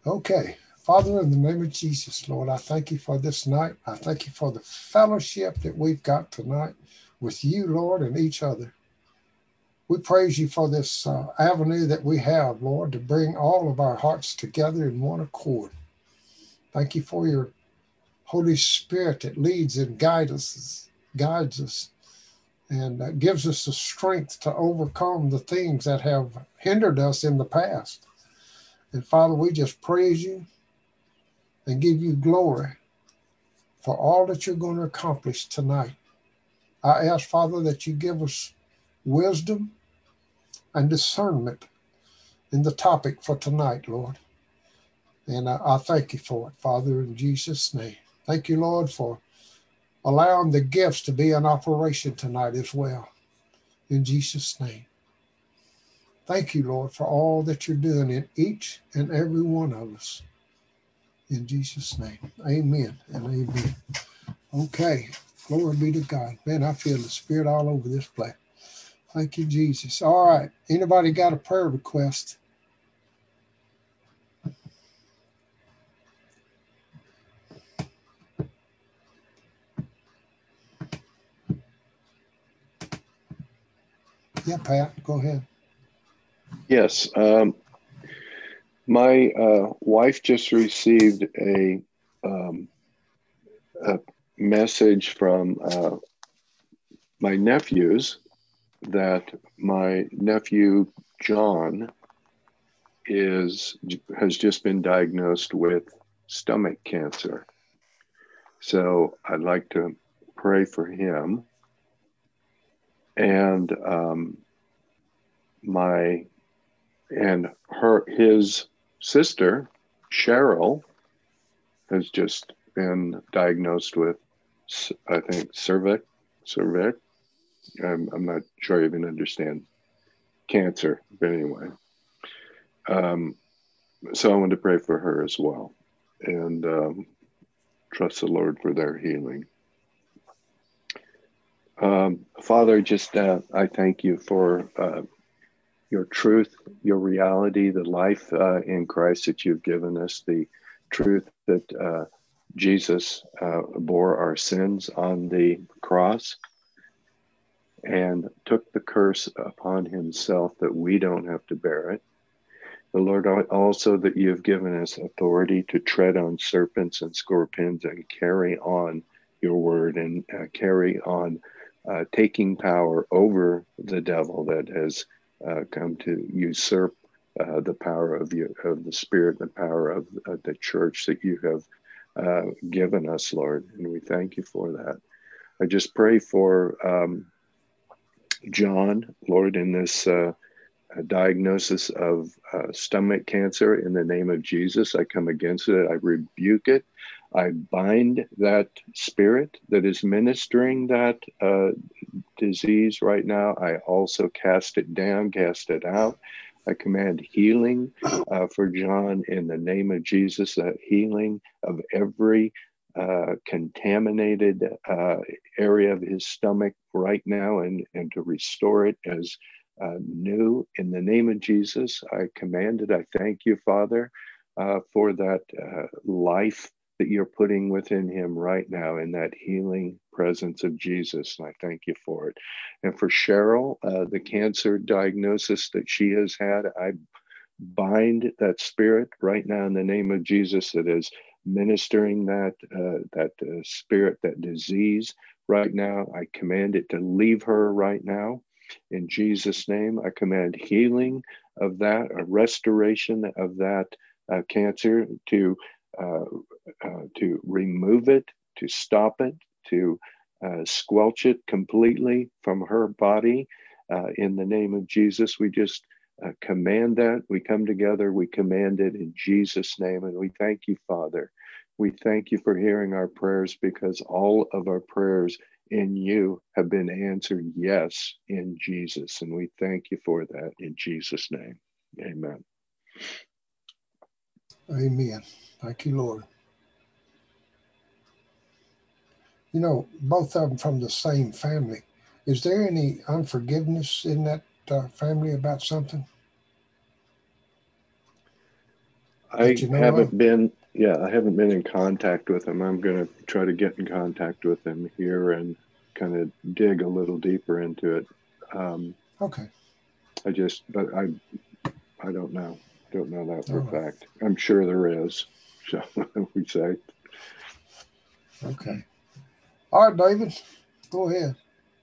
Okay. Father, in the name of Jesus, Lord, I thank you for this night. I thank you for the fellowship that we've got tonight with you, Lord, and each other. We praise you for this avenue that we have, Lord, to bring all of our hearts together in one accord. Thank you for your Holy Spirit that leads and guides us, and gives us the strength to overcome the things that have hindered us in the past. And Father, we just praise you and give you glory for all that you're going to accomplish tonight. I ask, Father, that you give us wisdom and discernment in the topic for tonight, Lord. And I thank you for it, Father, in Jesus' name. Thank you, Lord, for allowing the gifts to be in operation tonight as well, in Jesus' name. Thank you, Lord, for all that you're doing in each and every one of us. In Jesus' name, amen and amen. Okay, glory be to God. Man, I feel the Spirit all over this place. Thank you, Jesus. All right, anybody got a prayer request? Yeah, Pat, go ahead. Yes. My wife just received a message from my nephews that my nephew John has just been diagnosed with stomach cancer. So I'd like to pray for him. And his sister Cheryl has just been diagnosed with, I think, cervix. I'm not sure I even understand cancer, but anyway. So I want to pray for her as well, and trust the Lord for their healing. Father, just I thank you for your truth, your reality, the life in Christ that you've given us, the truth that Jesus bore our sins on the cross and took the curse upon himself that we don't have to bear it. The Lord, also that you have given us authority to tread on serpents and scorpions and carry on your word and carry on taking power over the devil that has come to usurp the power of the Spirit, the power of the church that you have given us, Lord. And we thank you for that. I just pray for John, Lord, in this diagnosis of stomach cancer. In the name of Jesus, I come against it. I rebuke it. I bind that spirit that is ministering that disease right now. I also cast it down, cast it out. I command healing for John in the name of Jesus, that healing of every contaminated area of his stomach right now, and to restore it as new in the name of Jesus. I command it. I thank you, Father, for that life that you're putting within him right now in that healing presence of Jesus. And I thank you for it. And for Cheryl, the cancer diagnosis that she has had, I bind that spirit right now in the name of Jesus that is ministering that spirit, that disease right now. I command it to leave her right now. In Jesus' name, I command healing of that, a restoration of that cancer, to remove it, to stop it, to squelch it completely from her body. In the name of Jesus, we just command that. We come together, we command it in Jesus' name, and we thank you, Father. We thank you for hearing our prayers, because all of our prayers in you have been answered yes in Jesus. And we thank you for that in Jesus' name. Amen. Amen. Thank you, Lord. You know, both of them from the same family. Is there any unforgiveness in that family about something? I haven't been in contact with him. I'm going to try to get in contact with him here and kind of dig a little deeper into it. Okay. But I don't know. Don't know that for a fact. I'm sure there is. So we say. Okay. All right, David, go ahead.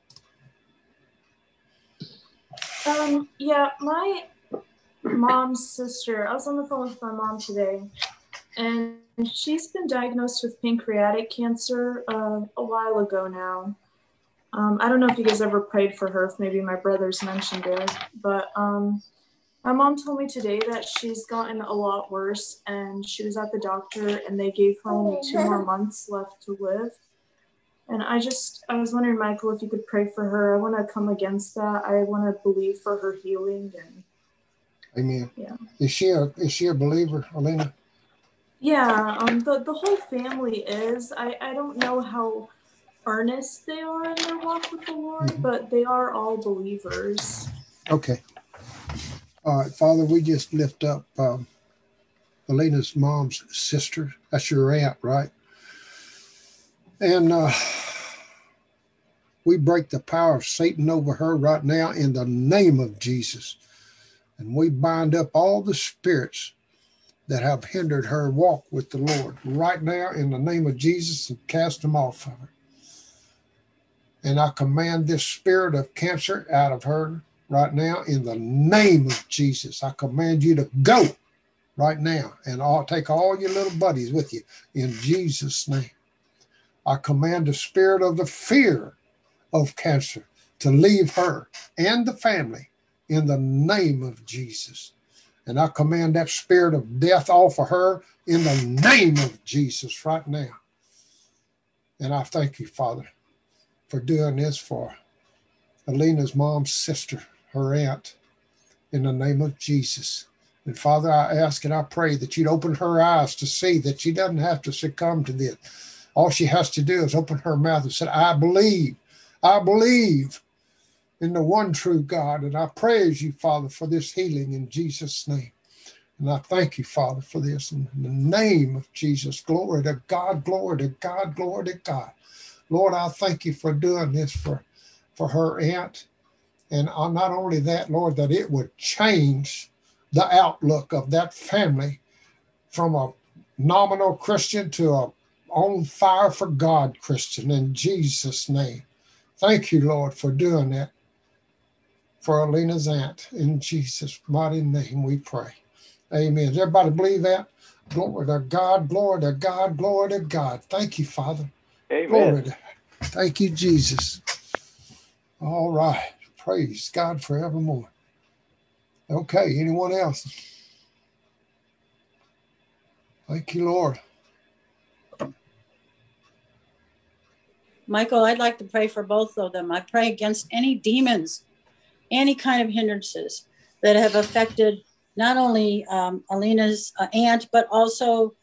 Yeah, my mom's sister, I was on the phone with my mom today, and she's been diagnosed with pancreatic cancer a while ago now. I don't know if you guys ever prayed for her, if maybe my brothers mentioned it, but my mom told me today that she's gotten a lot worse, and she was at the doctor and they gave her only 2 more months left to live. And I was wondering, Michael, if you could pray for her. I want to come against that. I want to believe for her healing. And amen. Yeah. Is she a believer, Alina? Yeah, the whole family is. I don't know how earnest they are in their walk with the Lord, but they are all believers. Okay. All right, Father, we just lift up Alina's mom's sister. That's your aunt, right? And we break the power of Satan over her right now in the name of Jesus. And we bind up all the spirits that have hindered her walk with the Lord right now in the name of Jesus, and cast them off of her. And I command this spirit of cancer out of her right now in the name of Jesus. I command you to go right now, and I'll take all your little buddies with you in Jesus' name. I command the spirit of the fear of cancer to leave her and the family in the name of Jesus. And I command that spirit of death off of her in the name of Jesus right now. And I thank you, Father, for doing this for Alina's mom's sister, her aunt, in the name of Jesus. And Father, I ask and I pray that you'd open her eyes to see that she doesn't have to succumb to this. All she has to do is open her mouth and say, I believe in the one true God. And I praise you, Father, for this healing in Jesus' name. And I thank you, Father, for this in the name of Jesus. Glory to God, glory to God, glory to God. Lord, I thank you for doing this for her aunt. And not only that, Lord, that it would change the outlook of that family from a nominal Christian to a on fire for God Christian in Jesus' name. Thank you, Lord, for doing that for Alina's aunt. In Jesus' mighty name we pray. Amen. Does everybody believe that? Glory to God, glory to God, glory to God. Thank you, Father. Amen. Glory to, thank you, Jesus. All right. Praise God forevermore. Okay, anyone else? Thank you, Lord. Michael, I'd like to pray for both of them. I pray against any demons, any kind of hindrances that have affected not only Alina's aunt, but also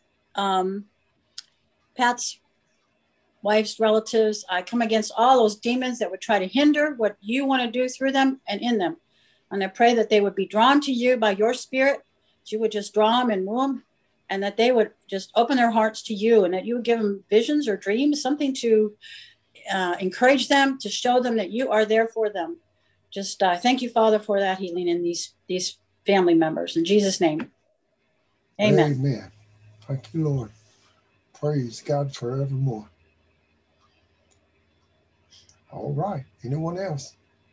Pat's wife's relatives. I come against all those demons that would try to hinder what you want to do through them and in them. And I pray that they would be drawn to you by your spirit, that you would just draw them and woo them, and that they would just open their hearts to you, and that you would give them visions or dreams, something to encourage them, to show them that you are there for them. Just thank you, Father, for that healing in these family members. In Jesus' name, amen. Amen. Thank you, Lord. Praise God forevermore. All right. Anyone else?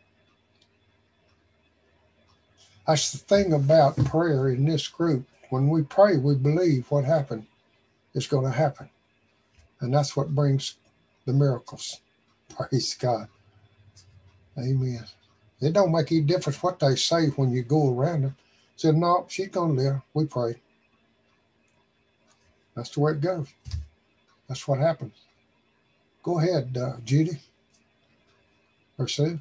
That's the thing about prayer in this group. When we pray, we believe what happened is going to happen. And that's what brings the miracles. Praise God. Amen. It don't make any difference what they say when you go around them. Say, no, she's going to live. We pray. That's the way it goes. That's what happens. Go ahead, Judy. Or Sue.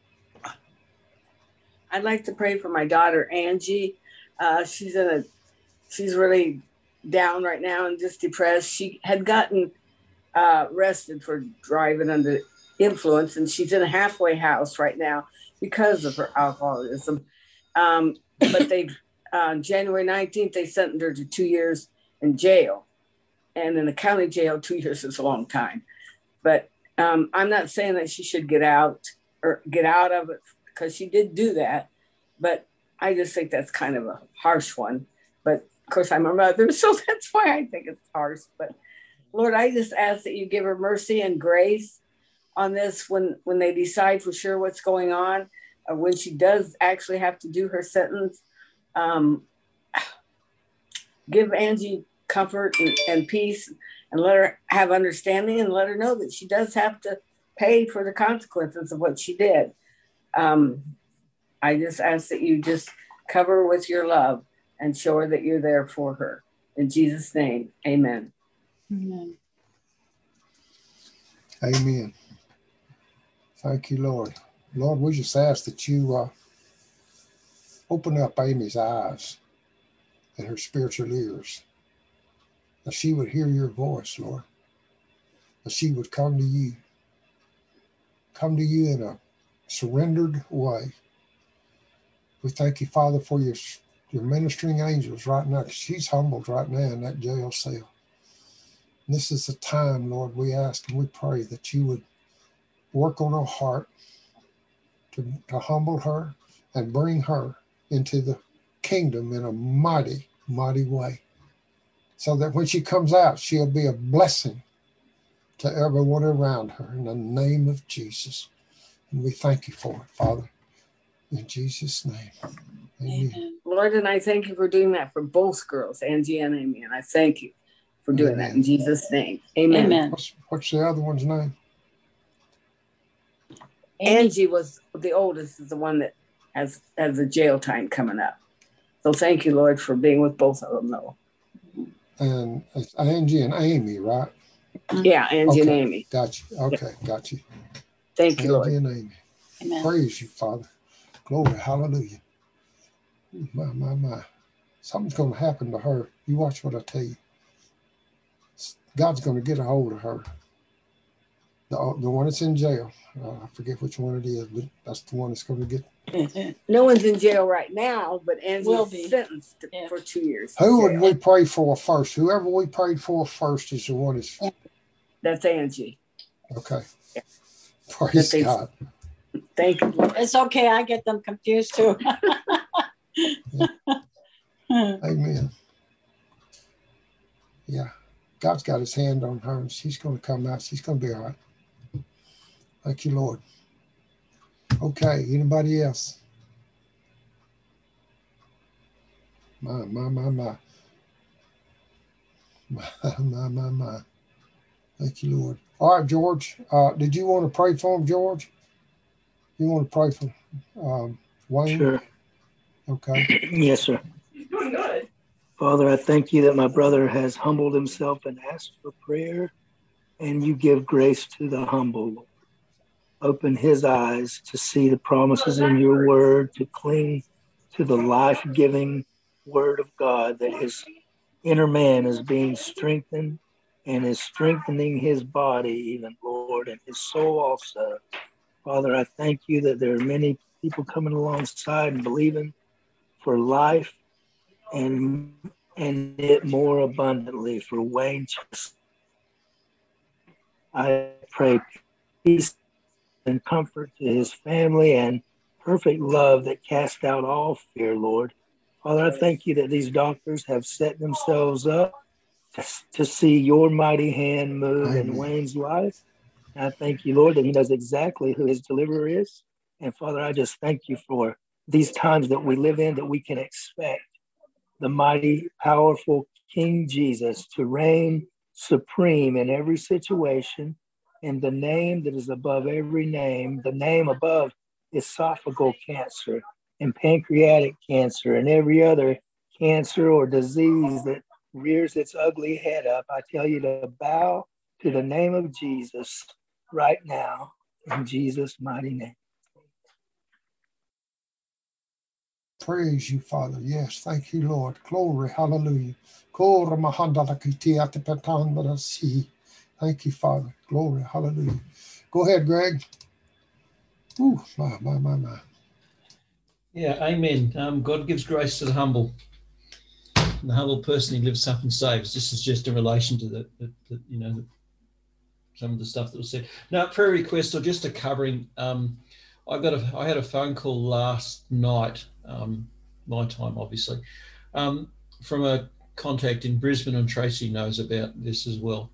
I'd like to pray for my daughter, Angie. She's really down right now and just depressed. She had gotten arrested for driving under influence, and she's in a halfway house right now because of her alcoholism. But they've on January 19th, they sentenced her to 2 years in jail. And in the county jail, 2 years is a long time. But I'm not saying that she should get out of it, because she did do that. But I just think that's kind of a harsh one. But of course, I'm a mother, so that's why I think it's harsh. But Lord, I just ask that you give her mercy and grace on this when they decide for sure what's going on, or when she does actually have to do her sentence. Give Angie comfort and peace, and let her have understanding, and let her know that she does have to pay for the consequences of what she did. I just ask that you just cover her with your love and show her that you're there for her. In Jesus' name, amen. Amen. Amen. Thank you, Lord. Lord, we just ask that you open up Amy's eyes and her spiritual ears, that she would hear your voice, Lord, that she would come to you in a surrendered way. We thank you, Father, for your ministering angels right now, because she's humbled right now in that jail cell. And this is the time, Lord, we ask and we pray that you would work on her heart to humble her and bring her into the kingdom in a mighty, mighty way, so that when she comes out, she'll be a blessing to everyone around her, in the name of Jesus. And we thank you for it, Father, in Jesus' name. Amen. Lord, and I thank you for doing that for both girls, Angie and Amy, and I thank you for doing that in Jesus' name. Amen. Amen. What's the other one's name? Angie was the oldest, is the one that has the jail time coming up. So thank you, Lord, for being with both of them, though. And it's Angie and Amy, right? Yeah, Angie and Amy. Got you. Okay, got you. Thank you, Lord. Angie and Amy. Amen. Praise you, Father. Glory, hallelujah. My. Something's going to happen to her. You watch what I tell you. God's going to get a hold of her. The one that's in jail. I forget which one it is, but that's the one that's going to get. No one's in jail right now, but Angie Will will be be sentenced for 2 years. Who would we pray for first? Whoever we prayed for first is the one that's. That's Angie. Okay. Yeah. Praise God. Thank you. It's okay. I get them confused too. Amen. Yeah. God's got his hand on her, and she's going to come out. She's going to be all right. Thank you, Lord. Okay. Anybody else? My. Thank you, Lord. All right, George. Did you want to pray for him, George? You want to pray for Wayne? Sure. Okay. Yes, sir. He's doing good. Father, I thank you that my brother has humbled himself and asked for prayer, and you give grace to the humble, Lord. Open his eyes to see the promises in your word, to cling to the life-giving word of God, that his inner man is being strengthened and is strengthening his body even, Lord, and his soul also. Father, I thank you that there are many people coming alongside and believing for life and it more abundantly for Wayne. I pray peace and comfort to his family and perfect love that casts out all fear, Lord. Father, I thank you that these doctors have set themselves up to see your mighty hand move in Wayne's life. And I thank you, Lord, that he knows exactly who his deliverer is. And Father, I just thank you for these times that we live in, that we can expect the mighty, powerful King Jesus to reign supreme in every situation, in the name that is above every name, the name above esophageal cancer and pancreatic cancer and every other cancer or disease that rears its ugly head up. I tell you to bow to the name of Jesus right now, in Jesus' mighty name. Praise you, Father. Yes, thank you, Lord. Glory, hallelujah. Thank you, Father. Glory, hallelujah. Go ahead, Greg. Ooh, my. Yeah, amen. God gives grace to the humble. And the humble person he lifts up and saves. This is just in relation to the some of the stuff that was said. Now, prayer request or just a covering. I had a phone call last night, my time obviously, from a contact in Brisbane, and Tracy knows about this as well.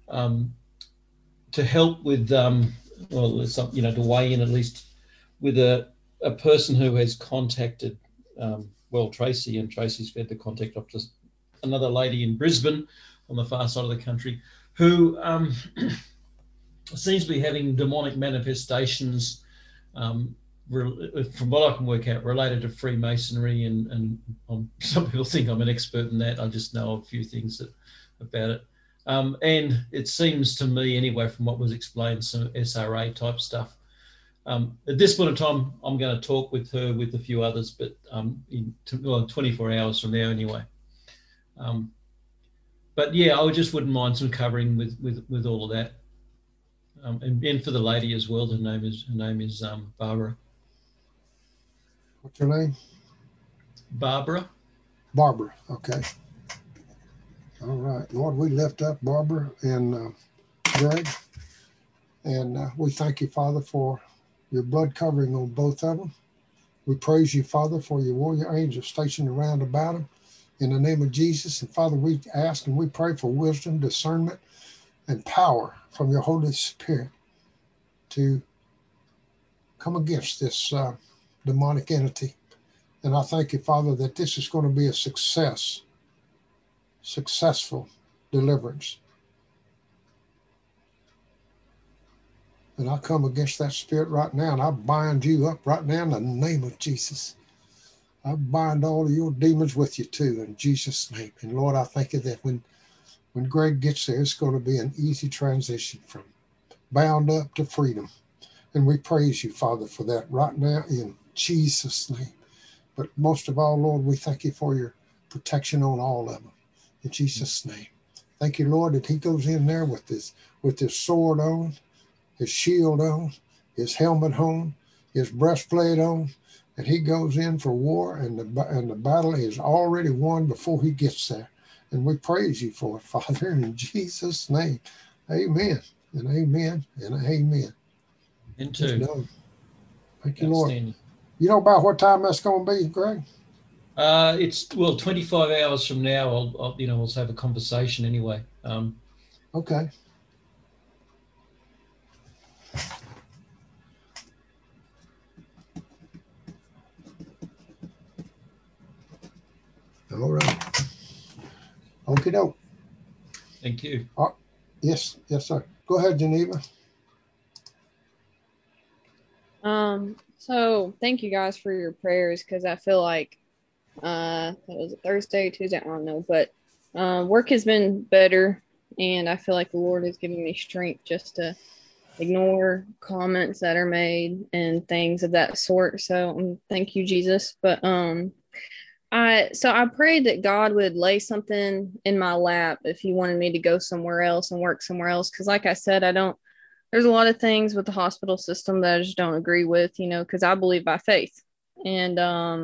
To help with, to weigh in at least with a person who has contacted, Tracy, and Tracy's fed the contact up to another lady in Brisbane on the far side of the country who seems to be having demonic manifestations, from what I can work out, related to Freemasonry, and some people think I'm an expert in that. I just know a few things about it. And it seems to me, anyway, from what was explained, some SRA type stuff. At this point in time, I'm going to talk with her, with a few others, but in 24 hours from now anyway. But yeah, I just wouldn't mind some covering with all of that. And for the lady as well, her name is Barbara. What's her name? Barbara. Barbara. Okay. All right, Lord, we lift up Barbara and Greg, and we thank you, Father, for your blood covering on both of them. We praise you, Father, for your warrior angels stationed around about them. In the name of Jesus, and Father, we ask and we pray for wisdom, discernment, and power from your Holy Spirit to come against this demonic entity. And I thank you, Father, that this is going to be a successful deliverance. And I come against that spirit right now, and I bind you up right now in the name of Jesus. I bind all of your demons with you too, in Jesus' name. And Lord, I thank you that when Greg gets there, it's going to be an easy transition from bound up to freedom. And we praise you, Father, for that right now in Jesus' name. But most of all, Lord, we thank you for your protection on all of them. In Jesus' name. Thank you, Lord, that he goes in there with his sword on, his shield on, his helmet on, his breastplate on, and he goes in for war, and the battle is already won before he gets there. And we praise you for it, Father, in Jesus' name. Amen, and amen, and amen. Into. Thank you, Lord. You know about what time that's going to be, Greg? It's 25 hours from now. I'll we'll have a conversation anyway. Okay. All right. Okie doke. Thank you. Yes, sir. Go ahead, Geneva. So thank you guys for your prayers, because I feel like that was Thursday, Tuesday, I don't know, but work has been better, and I feel like the Lord is giving me strength just to ignore comments that are made and things of that sort. So thank you, Jesus. But I prayed that God would lay something in my lap if he wanted me to go somewhere else and work somewhere else. Because like I said, there's a lot of things with the hospital system that I just don't agree with, because I believe by faith. And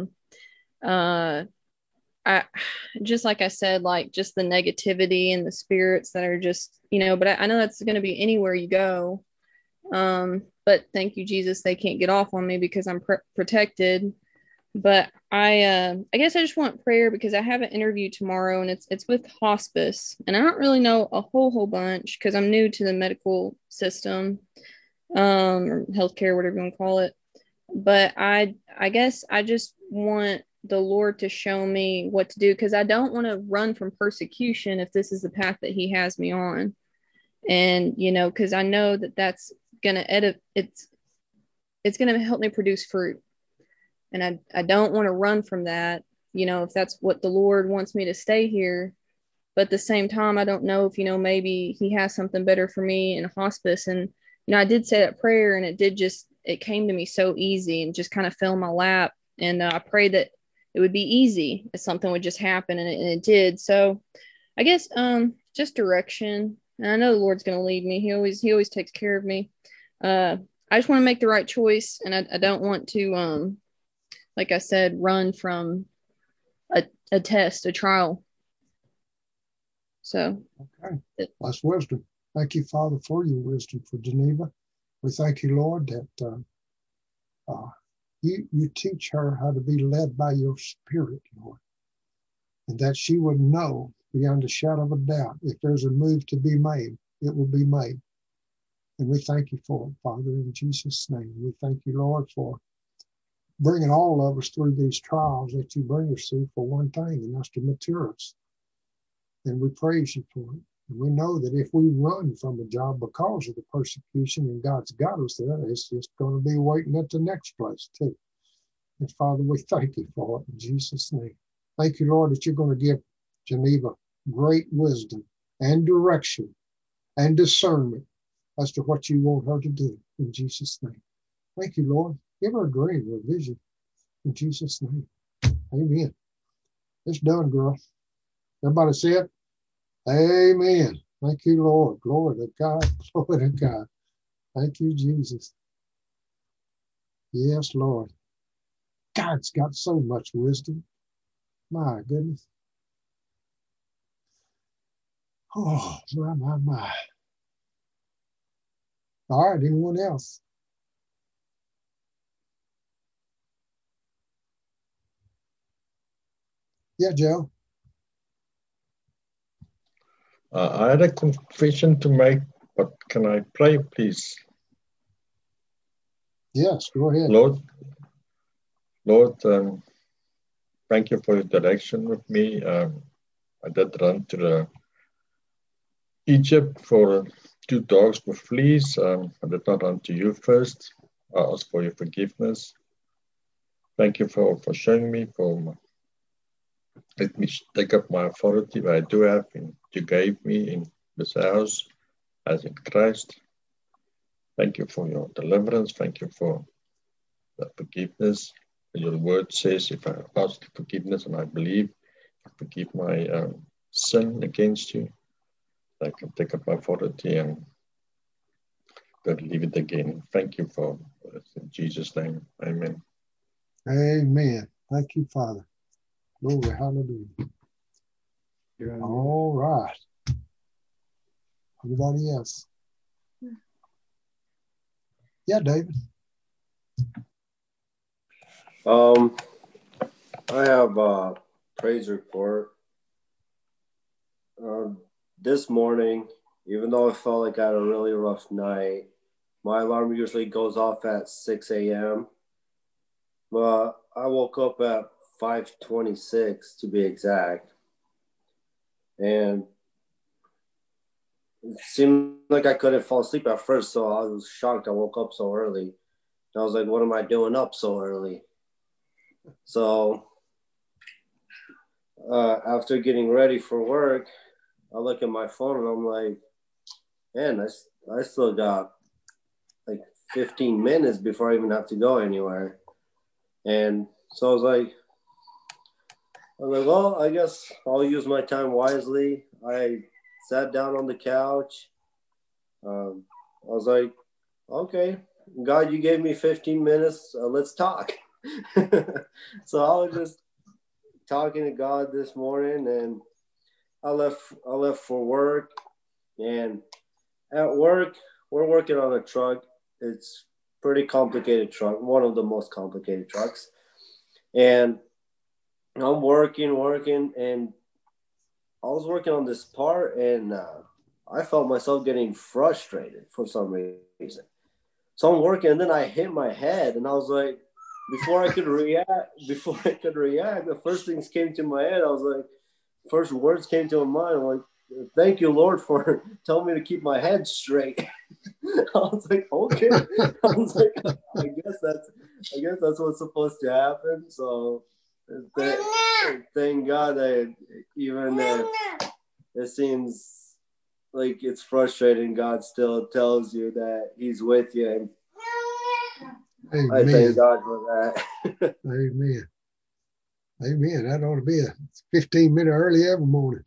I just, like I said, like just the negativity and the spirits that are just, but I know that's going to be anywhere you go. But thank you, Jesus, they can't get off on me because I'm protected. But I guess I just want prayer, because I have an interview tomorrow, and it's with hospice, and I don't really know a whole bunch because I'm new to the medical system, or healthcare, whatever you want to call it. But I guess I just want the Lord to show me what to do, because I don't want to run from persecution if this is the path that he has me on. And because I know that that's gonna it's gonna help me produce fruit. And I don't want to run from that, if that's what the Lord wants me to stay here. But at the same time, I don't know if, maybe he has something better for me in hospice. And, I did say that prayer, and it came to me so easy and just kind of fell in my lap. And I prayed that it would be easy, if something would just happen, and it did. So I guess just direction. And I know the Lord's going to lead me. He always takes care of me. I just want to make the right choice, and I don't want to like I said, run from a test, a trial. So okay, that's wisdom. Thank you, Father, for your wisdom for Geneva. We thank you, Lord, that you teach her how to be led by your Spirit, Lord, and that she would know beyond a shadow of a doubt if there's a move to be made, it will be made. And we thank you for it, Father, in Jesus' name. We thank you, Lord, for bringing all of us through these trials that you bring us through for one thing, and that's to mature us. And we praise you for it. And we know that if we run from a job because of the persecution and God's got us there, it's just going to be waiting at the next place too. And Father, we thank you for it in Jesus' name. Thank you, Lord, that you're going to give Geneva great wisdom and direction and discernment as to what you want her to do in Jesus' name. Thank you, Lord. Give her a dream or a vision in Jesus' name. Amen. It's done, girl. Everybody say it? Amen. Thank you, Lord. Glory to God. Glory to God. Thank you, Jesus. Yes, Lord. God's got so much wisdom. My goodness. Oh, my. All right, anyone else? Yeah, Joe. I had a confession to make, but can I pray, please? Yes, go ahead. Lord, thank you for your direction with me. I did run to the Egypt for 2 dogs with fleas. I did not run to you first. I ask for your forgiveness. Thank you for showing me, let me take up my authority that I do have, and you gave me in this house as in Christ. Thank you for your deliverance. Thank you for the forgiveness. Your word says, if I ask forgiveness and I believe, forgive my sin against you, I can take up my authority and leave it again. Thank you for it. In Jesus' name, amen. Amen. Thank you, Father. Glory, hallelujah. All right. Anybody else? Yeah, David. I have a praise report. This morning, even though I felt like I had a really rough night, my alarm usually goes off at 6 a.m. But I woke up at 5:26 to be exact. And it seemed like I couldn't fall asleep at first, so I was shocked I woke up so early. And I was like, what am I doing up so early? So after getting ready for work, I look at my phone and I'm like, man, I still got like 15 minutes before I even have to go anywhere. And so I was like, well, I guess I'll use my time wisely. I sat down on the couch. I was like, okay, God, you gave me 15 minutes. Let's talk. So I was just talking to God this morning, and I left for work. And at work, we're working on a truck. It's pretty complicated truck, one of the most complicated trucks. And I'm working, and I was working on this part, and I felt myself getting frustrated for some reason. So I'm working, and then I hit my head, and I was like, before I could react, the first things came to my head. I was like, first words came to my mind. I'm like, thank you, Lord, for telling me to keep my head straight. I was like, okay. I was like, I guess that's what's supposed to happen. So thank God that even if it seems like it's frustrating, God still tells you that He's with you. And Amen. I thank God for that. Amen. Amen. That ought to be a 15-minute early every morning.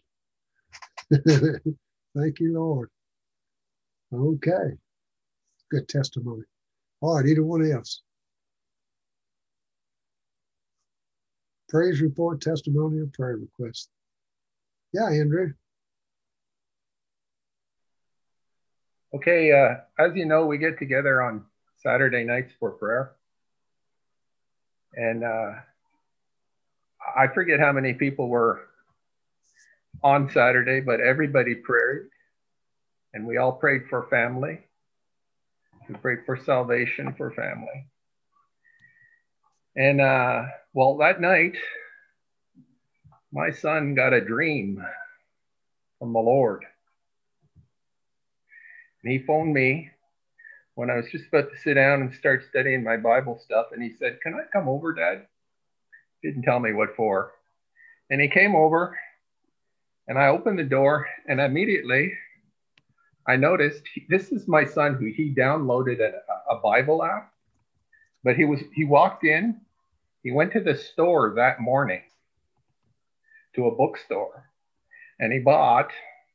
Thank you, Lord. Okay. Good testimony. All right, either one else. praise report, testimony, and prayer request. Yeah, Andrew. Okay, as you know, we get together on Saturday nights for prayer. And I forget how many people were on Saturday, but everybody prayed. And we all prayed for family. We prayed for salvation for family. And well, that night, my son got a dream from the Lord. And he phoned me when I was just about to sit down and start studying my Bible stuff. And he said, "Can I come over, Dad?" Didn't tell me what for. And he came over and I opened the door, and immediately I noticed this is my son who he downloaded a Bible app, but he walked in, he went to the store that morning, to a bookstore, and he bought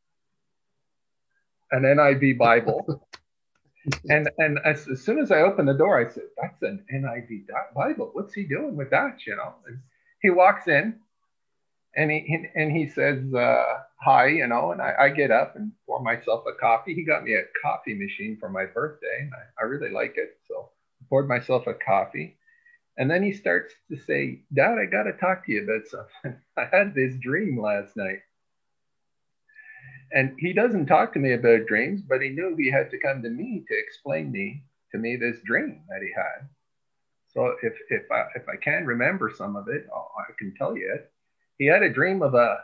an NIV Bible. and as soon as I opened the door, I said, "That's an NIV Bible. What's he doing with that?" You know. And he walks in, and he says, "Hi," you know. And I get up and pour myself a coffee. He got me a coffee machine for my birthday, and I really like it, so I poured myself a coffee. And then he starts to say, "Dad, I got to talk to you about something. I had this dream last night." And he doesn't talk to me about dreams, but he knew he had to come to me to explain to me this dream that he had. So if I can remember some of it, I can tell you it. He had a dream of a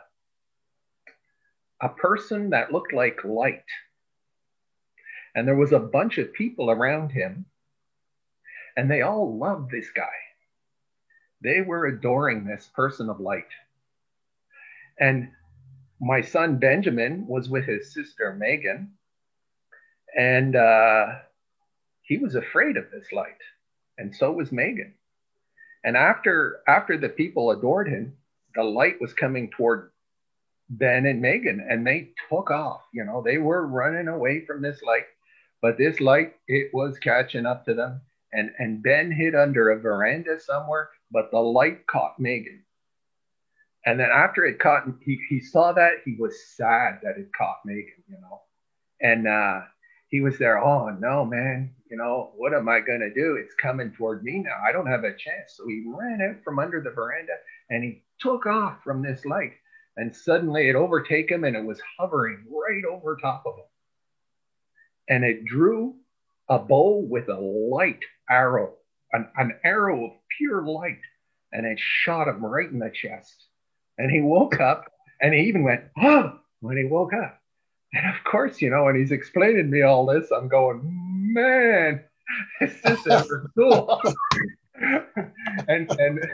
person that looked like light. And there was a bunch of people around him, and they all loved this guy. They were adoring this person of light. And my son Benjamin was with his sister Megan, and he was afraid of this light, and so was Megan. And after the people adored him, the light was coming toward Ben and Megan, and they took off. You know, they were running away from this light, but this light, it was catching up to them. And Ben hid under a veranda somewhere, but the light caught Megan. And then after it caught, he saw that, he was sad that it caught Megan, you know. And he was there, "Oh no, man, you know, what am I gonna do? It's coming toward me now. I don't have a chance." So he ran out from under the veranda and he took off from this light. And suddenly it overtook him, and it was hovering right over top of him. And it drew a bow with a light arrow, an arrow of pure light, and it shot him right in the chest. And he woke up, and he even went, "Oh," when he woke up. And of course, you know, when he's explaining to me all this, I'm going, "Man, this is ever cool." and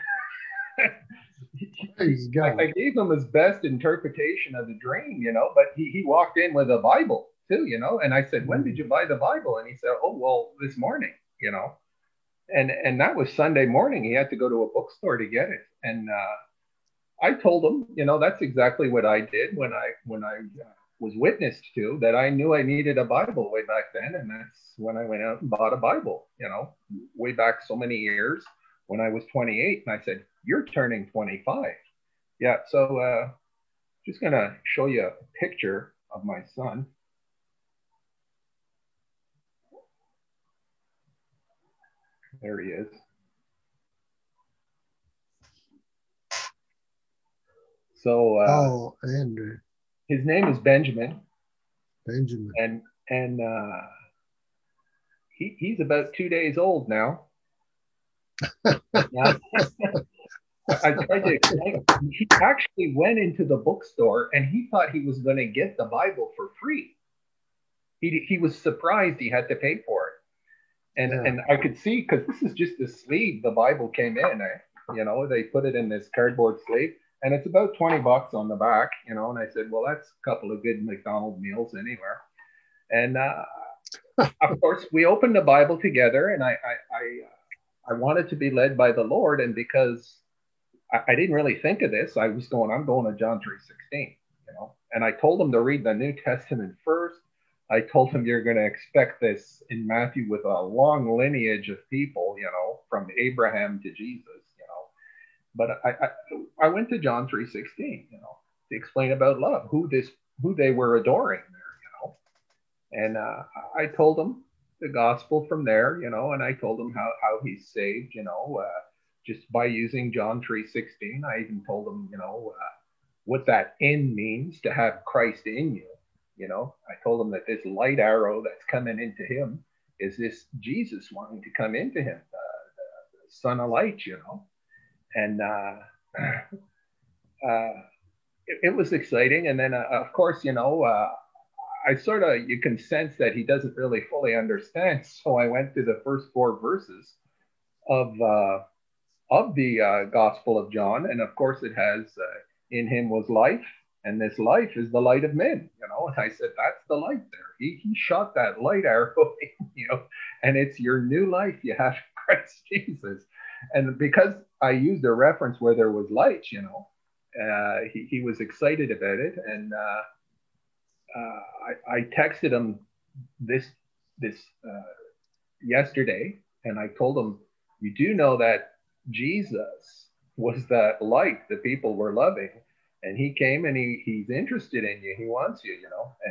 I gave him his best interpretation of the dream, you know, but he walked in with a Bible too, you know. And I said, "When did you buy the Bible?" And he said, "Oh, well, this morning," you know. And that was Sunday morning. He had to go to a bookstore to get it. And I told him, you know, that's exactly what I did when I was witnessed to, that I knew I needed a Bible way back then. And that's when I went out and bought a Bible, you know, way back so many years when I was 28. And I said, "You're turning 25. Yeah. So just going to show you a picture of my son. There he is. So Andrew. His name is Benjamin. Benjamin. And he's about 2 days old now. I tried to explain. He actually went into the bookstore and he thought he was going to get the Bible for free. He was surprised he had to pay for it. And I could see, because this is just the sleeve the Bible came in. You know, they put it in this cardboard sleeve, and it's about $20 on the back, you know. And I said, "Well, that's a couple of good McDonald's meals anywhere." And of course, we opened the Bible together, and I wanted to be led by the Lord. And because I didn't really think of this, I'm going to John 3:16, you know. And I told him to read the New Testament first. I told him you're going to expect this in Matthew with a long lineage of people, you know, from Abraham to Jesus, you know. But I went to John 3:16, to explain about love, who they were adoring there, and I told them the gospel from there, and I told them how he's saved, just by using John 3:16. I even told them, what that in means, to have Christ in you. I told them that this light arrow that's coming into him is this Jesus wanting to come into him, the son of light, and it was exciting. And then, of course, I sort of, you can sense that he doesn't really fully understand. So I went to the first 4 verses of the Gospel of John. And of course it has, in him was life, and this life is the light of men, and I said, that's the light there. He shot that light arrow, and it's your new life you have in Christ Jesus. And because I used a reference where there was light, he was excited about it. And I texted him this yesterday, and I told him, you do know that Jesus was that light the people were loving, and he came and he's interested in you. He wants you,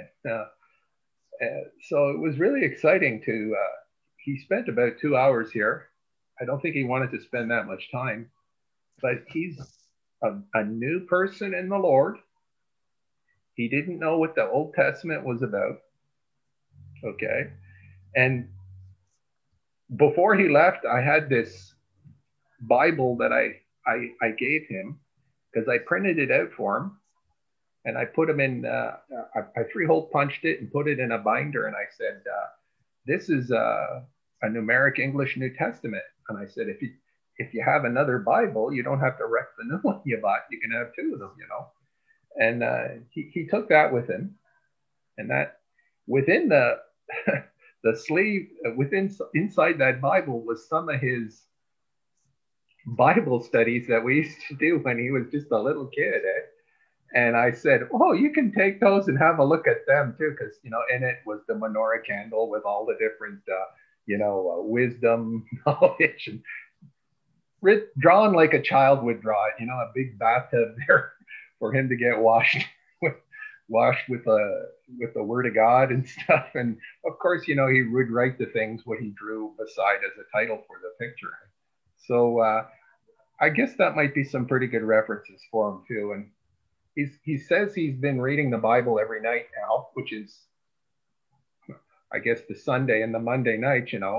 and so it was really exciting to, he spent about 2 hours here. I don't think he wanted to spend that much time, but he's a new person in the Lord. He didn't know what the Old Testament was about. Okay. And before he left, I had this Bible that I gave him, because I printed it out for him, and I put him in, I 3-hole punched it and put it in a binder. And I said, this is a numeric English New Testament. And I said, if you have another Bible, you don't have to wreck the new one you bought. You can have 2 of them, And he took that with him, and that within the the sleeve, inside that Bible was some of his Bible studies that we used to do when he was just a little kid. And I said, oh, you can take those and have a look at them too, because in it was the menorah candle with all the different wisdom, knowledge, and drawn like a child would draw it, a big bathtub there for him to get washed with the word of God and stuff. And of course, he would write the things what he drew beside as a title for the picture. So I guess that might be some pretty good references for him too. And he says he's been reading the Bible every night now, which is, I guess, the Sunday and the Monday night, and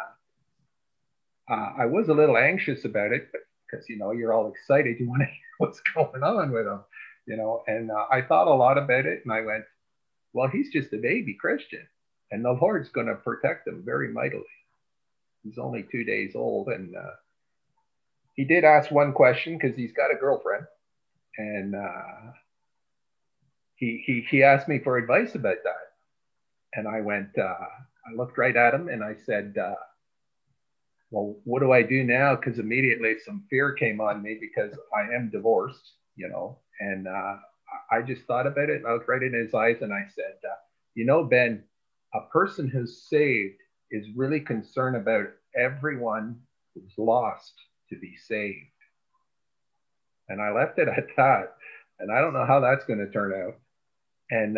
I was a little anxious about it, because you're all excited, you want to hear what's going on with him, and I thought a lot about it, and I went, well, he's just a baby Christian, and the Lord's going to protect him very mightily. He's only 2 days old, and he did ask one question, because he's got a girlfriend, and he asked me for advice about that. And I went, I looked right at him, and I said, well, what do I do now? Because immediately some fear came on me, because I am divorced, and I just thought about it, and I looked right in his eyes, and I said, Ben, a person who's saved is really concerned about everyone who's lost to be saved. And I left it at that, and I don't know how that's going to turn out. And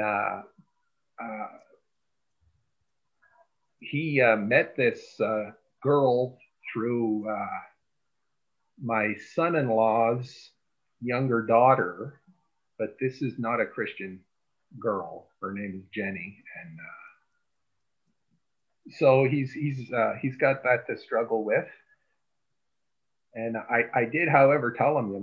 he met this girl through my son-in-law's younger daughter, but this is not a Christian girl. Her name is Jenny, and so he's got that to struggle with. And I did, however, tell him,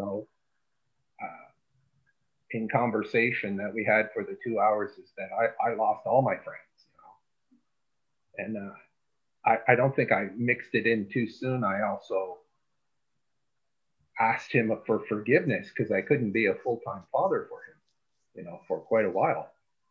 in conversation that we had for the 2 hours, is that I lost all my friends, and I don't think I mixed it in too soon. I also asked him for forgiveness, because I couldn't be a full-time father for him, for quite a while.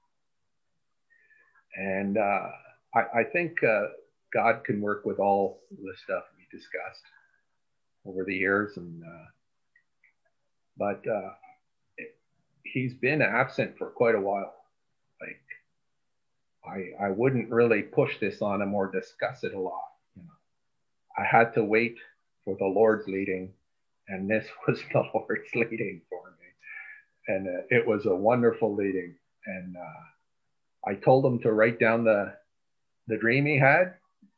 And I think God can work with all the stuff we discussed over the years, and but he's been absent for quite a while. Like, I wouldn't really push this on him or discuss it a lot. I had to wait for the Lord's leading And this was the Lord's leading for me. And it was a wonderful leading. And I told him to write down the dream he had.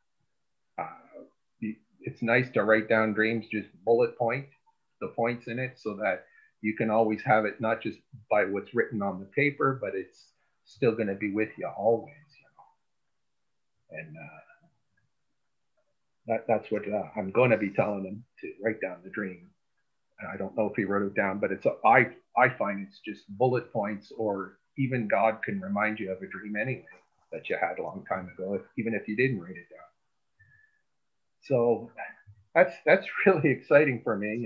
It's nice to write down dreams, just bullet point the points in it, so that you can always have it not just by what's written on the paper, but it's still going to be with you always, And that's what I'm going to be telling him, to write down the dream. And I don't know if he wrote it down, but I find it's just bullet points, or even God can remind you of a dream anyway that you had a long time ago, even if you didn't write it down. So that's really exciting for me,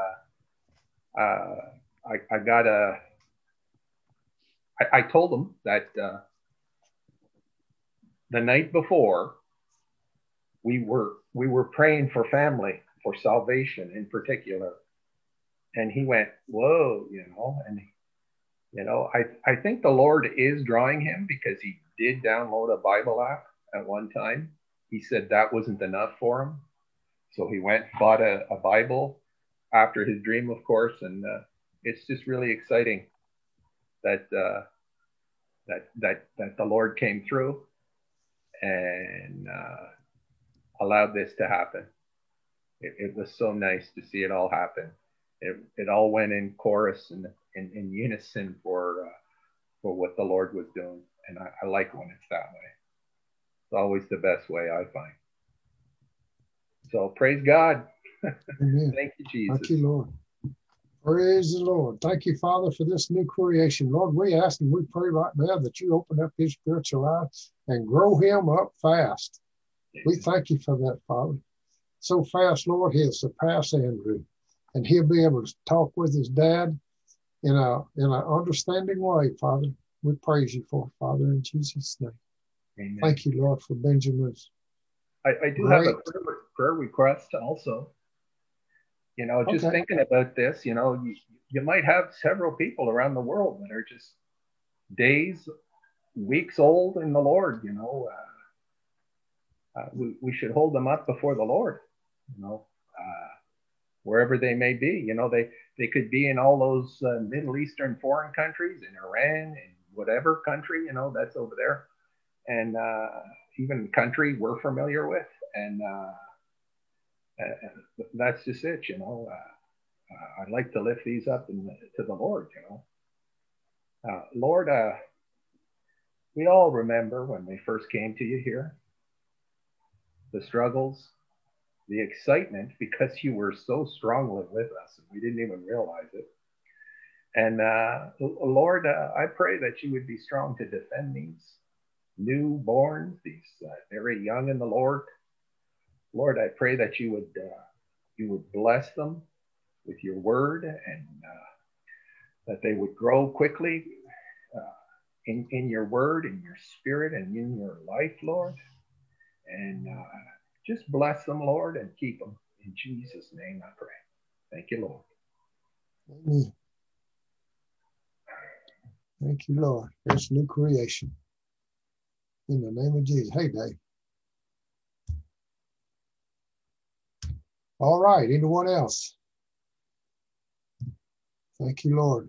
I told him that the night before we were praying for family, for salvation in particular, and he went, whoa, and I think the Lord is drawing him, because he did download a Bible app at one time. He said that wasn't enough for him, so he went and bought a Bible after his dream, of course, and it's just really exciting that the Lord came through and allowed this to happen. It was so nice to see it all happen. It all went in chorus and in unison for what the Lord was doing, and I like when it's that way. It's always the best way, I find. So praise God. Amen. Thank you, Jesus. Thank you, Lord. Praise the Lord. Thank you, Father, for this new creation. Lord, we ask and we pray right now that you open up his spiritual eyes and grow him up fast. We thank you for that, Father. So fast, Lord, he'll surpass Andrew, and he'll be able to talk with his dad in an understanding way, Father. We praise you for it, Father, in Jesus' name. Amen. Thank you, Lord, for Benjamin's. I do have a prayer request also. Just thinking about this, you might have several people around the world that are just days, weeks old in the Lord. We should hold them up before the Lord, wherever they may be. They could be in all those Middle Eastern foreign countries, in Iran, in whatever country, that's over there. And even country we're familiar with. And that's just it, I'd like to lift these up to the Lord, Lord, we all remember when we first came to you here, the struggles, the excitement, because you were so strongly with us and we didn't even realize it. And Lord, I pray that you would be strong to defend these newborns, these very young in the Lord. Lord, I pray that you would bless them with your word, and that they would grow quickly in your word, in your spirit, and in your life, Lord. And just bless them, Lord, and keep them. In Jesus' name I pray. Thank you, Lord. Amen. Thank you, Lord. There's new creation. In the name of Jesus. Hey, Dave. All right. Anyone else? Thank you, Lord.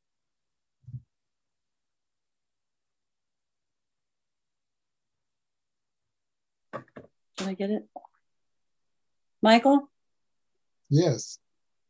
Did I get it? Michael? Yes.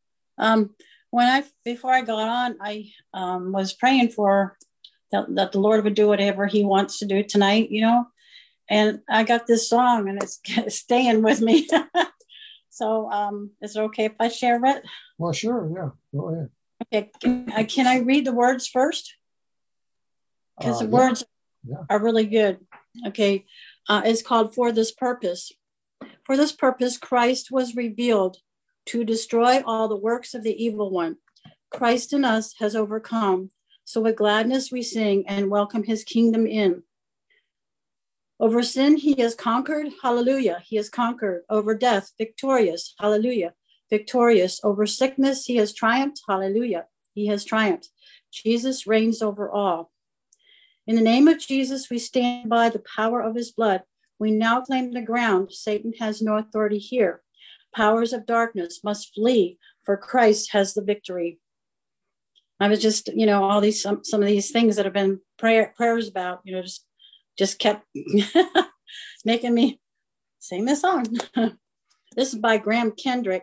Before I got on, I was praying for that the Lord would do whatever he wants to do tonight, and I got this song and it's staying with me. So is it okay if I share it? Well, sure. Yeah, go ahead. Okay. Can I read the words first? Because the words are really good. Okay. It's called For This Purpose. For this purpose, Christ was revealed to destroy all the works of the evil one. Christ in us has overcome. So with gladness we sing and welcome his kingdom in. Over sin, he has conquered. Hallelujah. He has conquered. Over death, victorious. Hallelujah. Victorious. Over sickness, he has triumphed. Hallelujah. He has triumphed. Jesus reigns over all. In the name of Jesus, we stand by the power of his blood. We now claim the ground. Satan has no authority here. Powers of darkness must flee. for Christ has the victory. I was just, all these, some of these things that have been prayers about, just kept making me sing this song. This is by Graham Kendrick.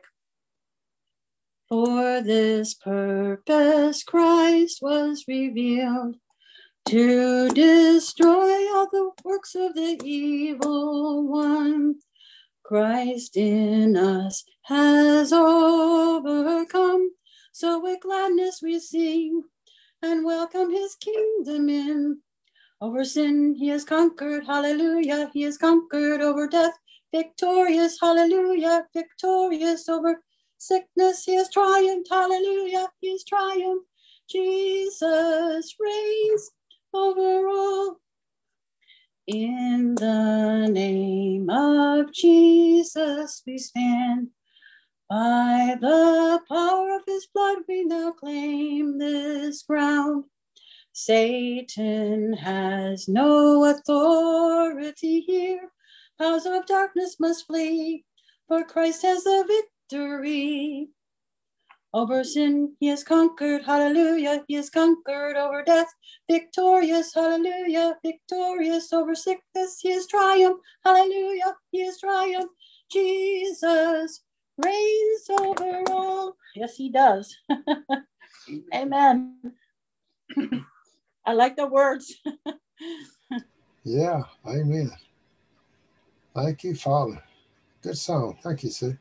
For this purpose Christ was revealed, to destroy all the works of the evil one. Christ in us has overcome, so with gladness we sing and welcome his kingdom in. Over sin he has conquered, hallelujah, he has conquered over death, victorious, hallelujah, victorious over sickness, he has triumphed, hallelujah, he has triumphed. Jesus reigns over all. In the name of Jesus we stand. By the power of his blood we now claim this ground. Satan has no authority here. Powers of darkness must flee, for Christ has the victory. Over sin he has conquered, hallelujah, he has conquered over death, victorious, hallelujah, victorious over sickness, he has triumphed, hallelujah, he has triumphed. Jesus reigns over all. Yes, he does. Amen. I like the words. Yeah, amen. Thank you, Father. Good song. Thank you, Sue.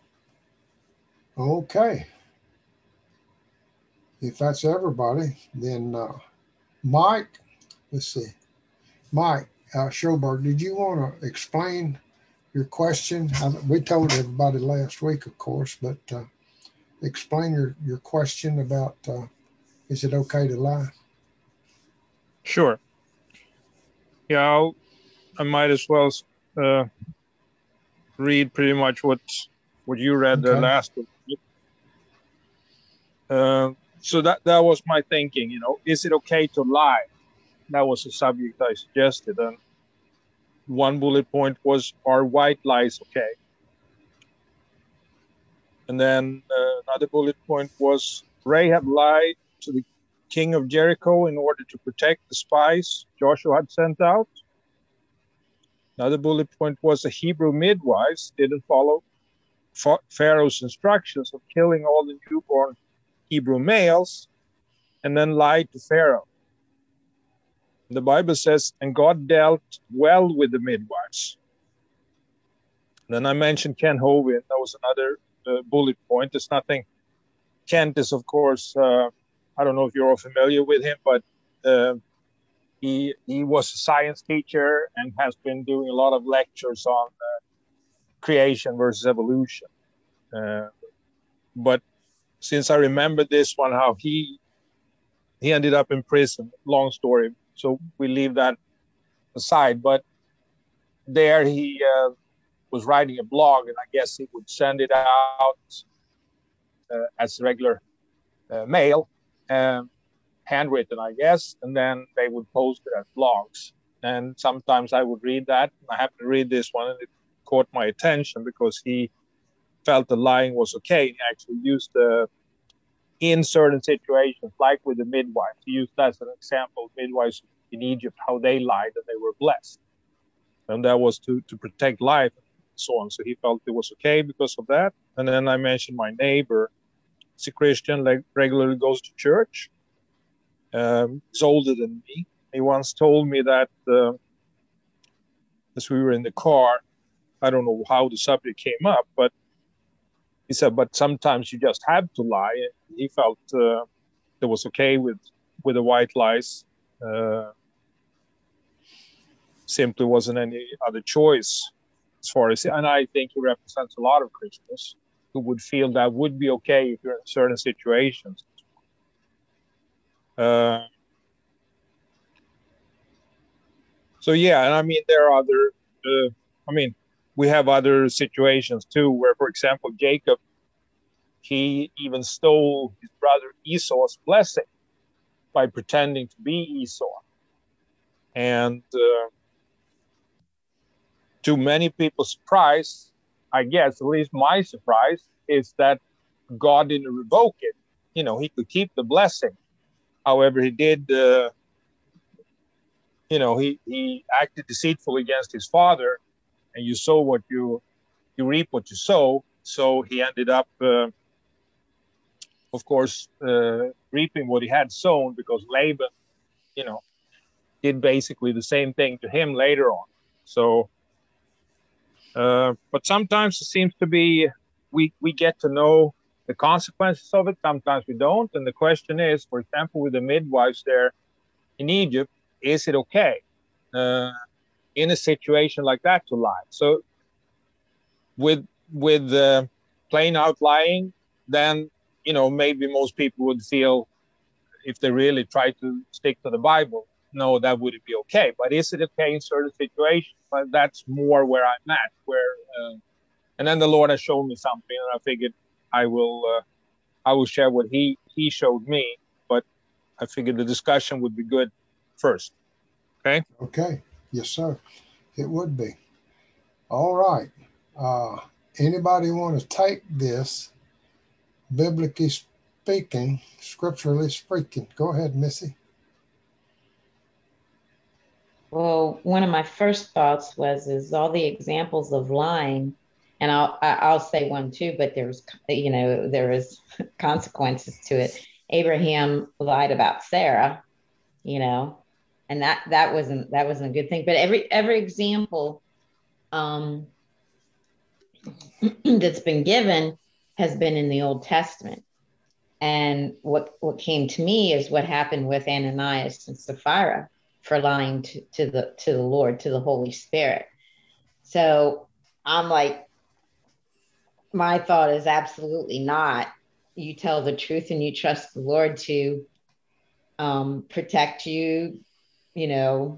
Okay. If that's everybody, then Mike, let's see. Mike Schoberg, did you want to explain your question? We told everybody last week, of course, but explain your question about is it okay to lie? Sure. Yeah, I might as well read pretty much what you read the last week. So that was my thinking, is it okay to lie? That was the subject I suggested. And one bullet point was, are white lies okay? And then another bullet point was, Rahab lied to the king of Jericho in order to protect the spies Joshua had sent out. Another bullet point was, the Hebrew midwives didn't follow Pharaoh's instructions of killing all the newborn Hebrew males and then lied to Pharaoh. The Bible says, and God dealt well with the midwives. Then I mentioned Ken Hovind. That was another bullet point. There's nothing. Kent is, of course, I don't know if you're all familiar with him, but he was a science teacher and has been doing a lot of lectures on creation versus evolution. But since I remember this one, how he ended up in prison, long story, so we leave that aside. But there he was writing a blog, and I guess he would send it out as regular mail, handwritten, I guess, and then they would post it as blogs. And sometimes I would read that. I happened to read this one, and it caught my attention because he felt the lying was okay. He actually used in certain situations, like with the midwives. He used that as an example, midwives in Egypt, how they lied and they were blessed. And that was to protect life and so on. So he felt it was okay because of that. And then I mentioned my neighbor. He's a Christian, regularly goes to church. He's older than me. He once told me that as we were in the car, I don't know how the subject came up, but he said, but sometimes you just have to lie. He felt it was okay with the white lies. Simply wasn't any other choice as far as, and I think he represents a lot of Christians who would feel that would be okay if you're in certain situations. So yeah, and I mean, there are other, we have other situations too, where, for example, Jacob, he even stole his brother Esau's blessing by pretending to be Esau. And to many people's surprise, I guess, at least my surprise, is that God didn't revoke it. You know, he could keep the blessing. However, he did, you know, he acted deceitfully against his father, and you sow what you reap what you sow. So he ended up, of course, reaping what he had sown, because Laban, you know, did basically the same thing to him later on. So, but sometimes it seems to be we get to know the consequences of it. Sometimes we don't. And the question is, for example, with the midwives there in Egypt, is it okay in a situation like that to lie? So with plain out lying, then, you know, maybe most people would feel, if they really try to stick to the Bible, no, that wouldn't be okay. But is it okay in certain situations? But that's more where I'm at. And then the Lord has shown me something, and I figured I will share what He showed me. But I figured the discussion would be good first. Okay. Okay. Yes, sir. It would be. All right. Anybody want to take this, biblically speaking, scripturally speaking? Go ahead, Missy. Well, one of my first thoughts is all the examples of lying, and I'll say one too, but there was consequences to it. Abraham lied about Sarah, you know, and that wasn't a good thing. But every example that's been given has been in the Old Testament. And what came to me is what happened with Ananias and Sapphira for lying to the Lord, to the Holy Spirit. So I'm like, my thought is absolutely not. You tell the truth and you trust the Lord to protect you, you know,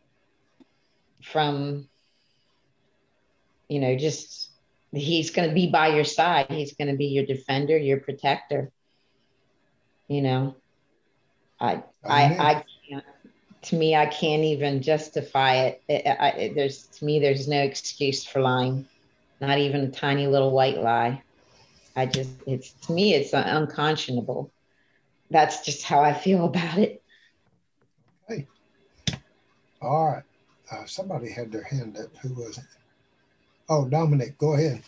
from, you know, just He's going to be by your side. He's going to be your defender, your protector. You know, I can't. To me, I can't even justify it. There's no excuse for lying, not even a tiny little white lie. To me, it's unconscionable. That's just how I feel about it. Hey, all right. Somebody had their hand up. Who was it? Oh, Dominic, go ahead.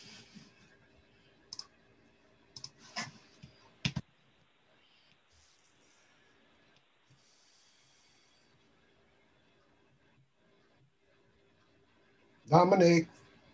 Dominic.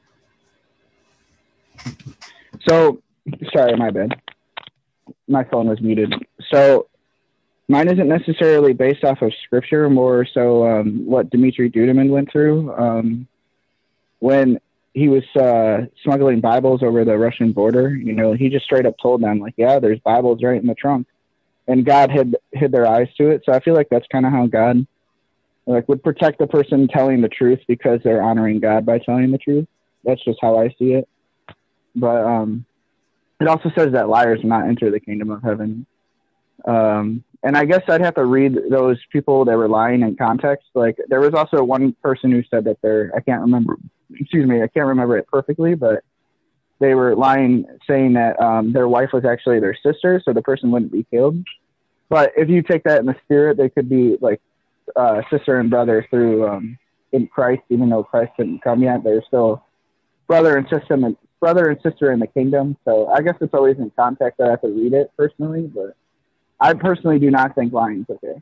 So, sorry, my bad. My phone was muted. So, mine isn't necessarily based off of scripture, more so what Dimitri Duduman went through when he was smuggling Bibles over the Russian border. You know, he just straight up told them, like, yeah, there's Bibles right in the trunk. And God hid their eyes to it. So I feel like that's kind of how God would protect the person telling the truth, because they're honoring God by telling the truth. That's just how I see it. But it also says that liars will not enter the kingdom of heaven. And I guess I'd have to read those people that were lying in context. Like, there was also one person who said that I can't remember it perfectly, but they were lying, saying that their wife was actually their sister, so the person wouldn't be killed. But if you take that in the spirit, they could be like sister and brother through in Christ, even though Christ didn't come yet. They're still brother and sister in the kingdom. So I guess it's always in context that I have to read it personally, but I personally do not think lying's okay.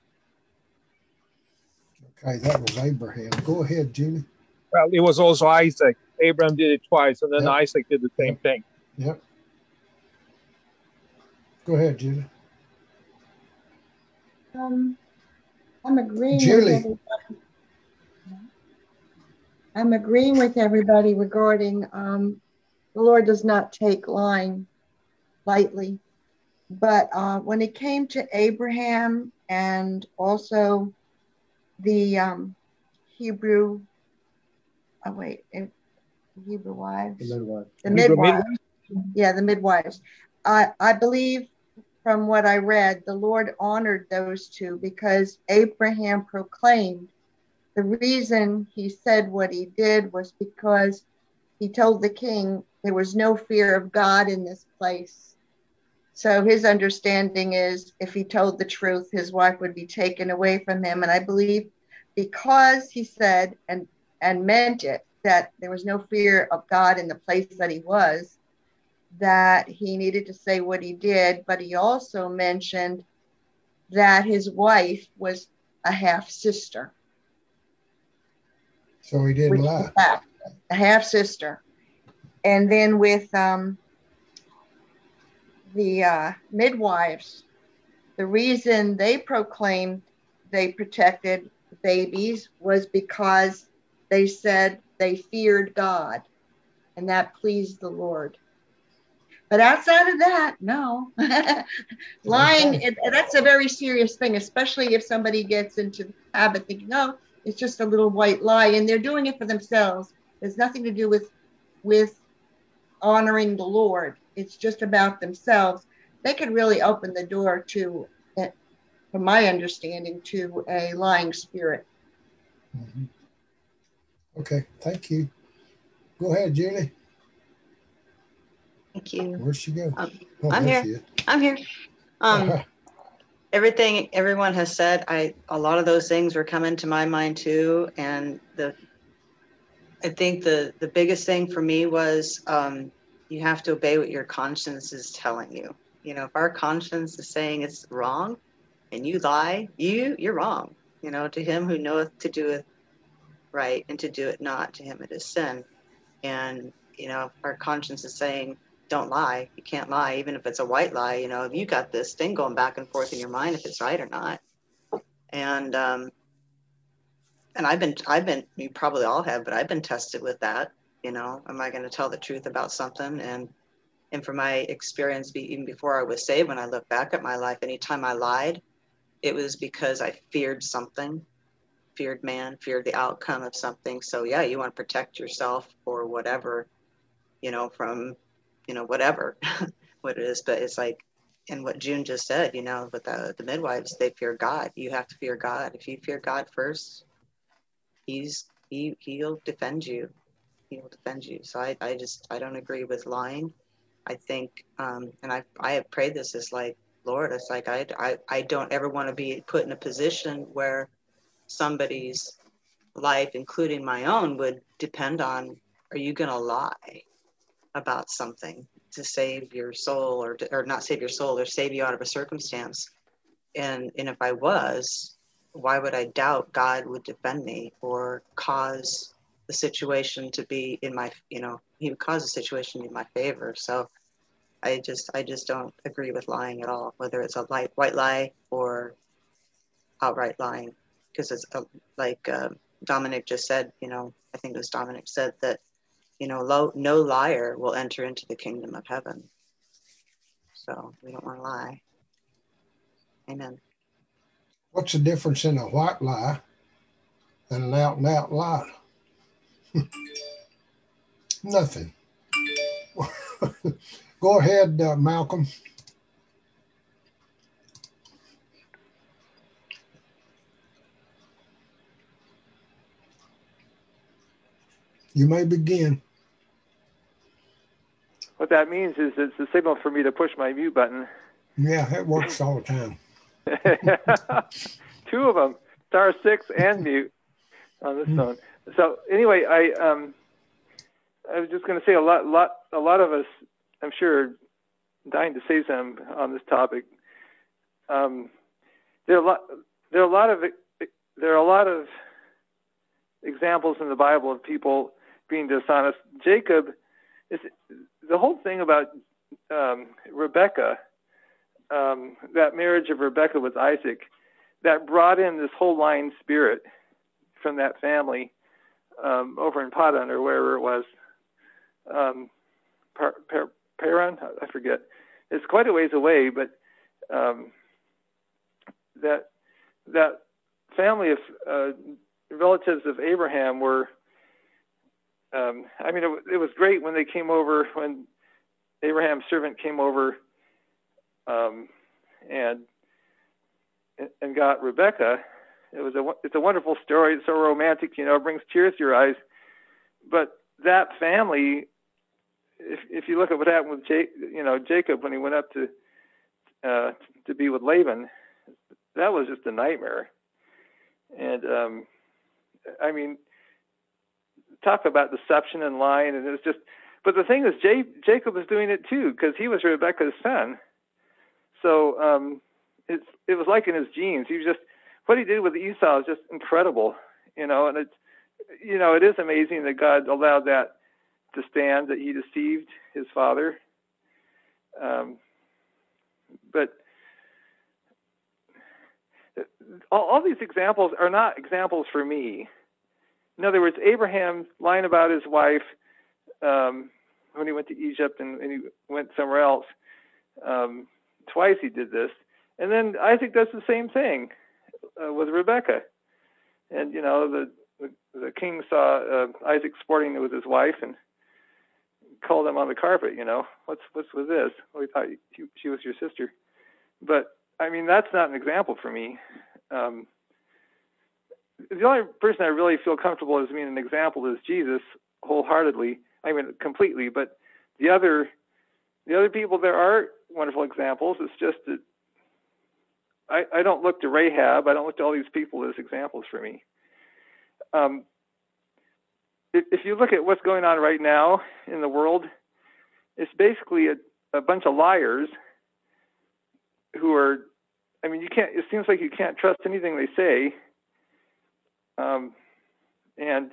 Okay, that was Abraham. Go ahead, Julie. Well, it was also Isaac. Abraham did it twice, and then Isaac did the same thing. Yep. Go ahead, Julie. I'm agreeing Julie. with everybody. I'm agreeing with everybody regarding the Lord does not take lying lightly. But when it came to Abraham and also the Hebrew, Hebrew wives, the midwives. Yeah, the midwives. I believe from what I read, the Lord honored those two because Abraham proclaimed the reason he said what he did was because he told the king there was no fear of God in this place. So his understanding is if he told the truth, his wife would be taken away from him. And I believe because he said and meant it, that there was no fear of God in the place that he was, that he needed to say what he did. But he also mentioned that his wife was a half sister. So he didn't lie. A half sister. And then with the midwives, the reason they proclaimed they protected babies was because they said they feared God, and that pleased the Lord. But outside of that, no. Lying, Okay. that's a very serious thing, especially if somebody gets into the habit thinking, oh, it's just a little white lie, and they're doing it for themselves. There's nothing to do with honoring the Lord. It's just about themselves. They could really open the door to, from my understanding, to a lying spirit. Mm-hmm. Okay, thank you. Go ahead, Julie. Thank you. Where'd she go? I'm here. I'm here. Everything everyone has said, a lot of those things were coming to my mind too. And I think the biggest thing for me was you have to obey what your conscience is telling you. You know, if our conscience is saying it's wrong and you lie, you're wrong. You know, to him who knoweth to do it right and to do it not, to him it is sin. And, you know, if our conscience is saying, don't lie, you can't lie, even if it's a white lie, you know, you got this thing going back and forth in your mind if it's right or not. And I've been, you probably all have, but I've been tested with that. You know, am I going to tell the truth about something? And from my experience, even before I was saved, when I look back at my life, anytime I lied, it was because I feared something, feared man, feared the outcome of something. So yeah, you want to protect yourself or whatever, you know, from, you know, whatever, what it is. But it's like, and what June just said, you know, with the midwives, they fear God. You have to fear God. If you fear God first, he'll defend you. He will defend you. So I don't agree with lying. I think, and I have prayed this as like, Lord, it's like, I don't ever want to be put in a position where somebody's life, including my own, would depend on, are you going to lie about something to save your soul or not save your soul or save you out of a circumstance? And if I was, why would I doubt God would defend me or cause the situation to be in my, you know, he would cause the situation in my favor. So I just don't agree with lying at all, whether it's a white lie or outright lying, because it's like Dominic just said, you know, I think it was Dominic said that, you know, no liar will enter into the kingdom of heaven. So we don't want to lie. Amen. What's the difference in a white lie and an out and out lie? Nothing. Go ahead, Malcolm. You may begin. What that means is it's a signal for me to push my mute button. Yeah, it works all the time. 2 of them, *6 and mute on this phone. So anyway, I was just going to say a lot of us, I'm sure, dying to say something on this topic. There are a lot of examples in the Bible of people being dishonest. Jacob is the whole thing about Rebecca, that marriage of Rebecca with Isaac, that brought in this whole lying spirit from that family over in Padan or wherever it was. Paran, I forget. It's quite a ways away, but that family of relatives of Abraham were. I mean, it was great when they came over, when Abraham's servant came over and got Rebecca. It's a wonderful story. It's so romantic, you know, it brings tears to your eyes. But that family, if you look at what happened with Jacob when he went up to to be with Laban, that was just a nightmare. And I mean, talk about deception and lying, and it was just. But the thing is, Jacob was doing it too, because he was Rebekah's son. So it was like in his genes. He was just, what he did with Esau is just incredible, and it's, it is amazing that God allowed that to stand, that he deceived his father. But all these examples are not examples for me. In other words, Abraham lying about his wife when he went to Egypt and he went somewhere else. Twice he did this. And then Isaac does the same thing with Rebekah. And, the king saw Isaac sporting with his wife and called him on the carpet, what's with this? Well, we thought she was your sister. But, I mean, that's not an example for me. The only person I really feel comfortable as being an example is Jesus, wholeheartedly. I mean, completely. But the other people, there are wonderful examples. It's just that I don't look to Rahab. I don't look to all these people as examples for me. If you look at what's going on right now in the world, it's basically a bunch of liars who are, I mean, it seems like you can't trust anything they say. And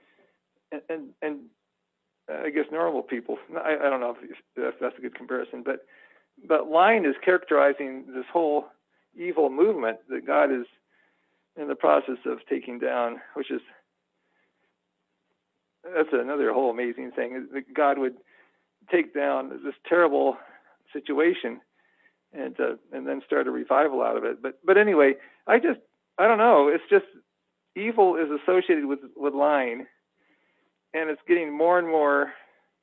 I guess normal people, I don't know if that's a good comparison, but lying is characterizing this whole evil movement that God is in the process of taking down, that's another whole amazing thing, that God would take down this terrible situation and then start a revival out of it. But anyway, I don't know. It's just evil is associated with lying, and it's getting more and more.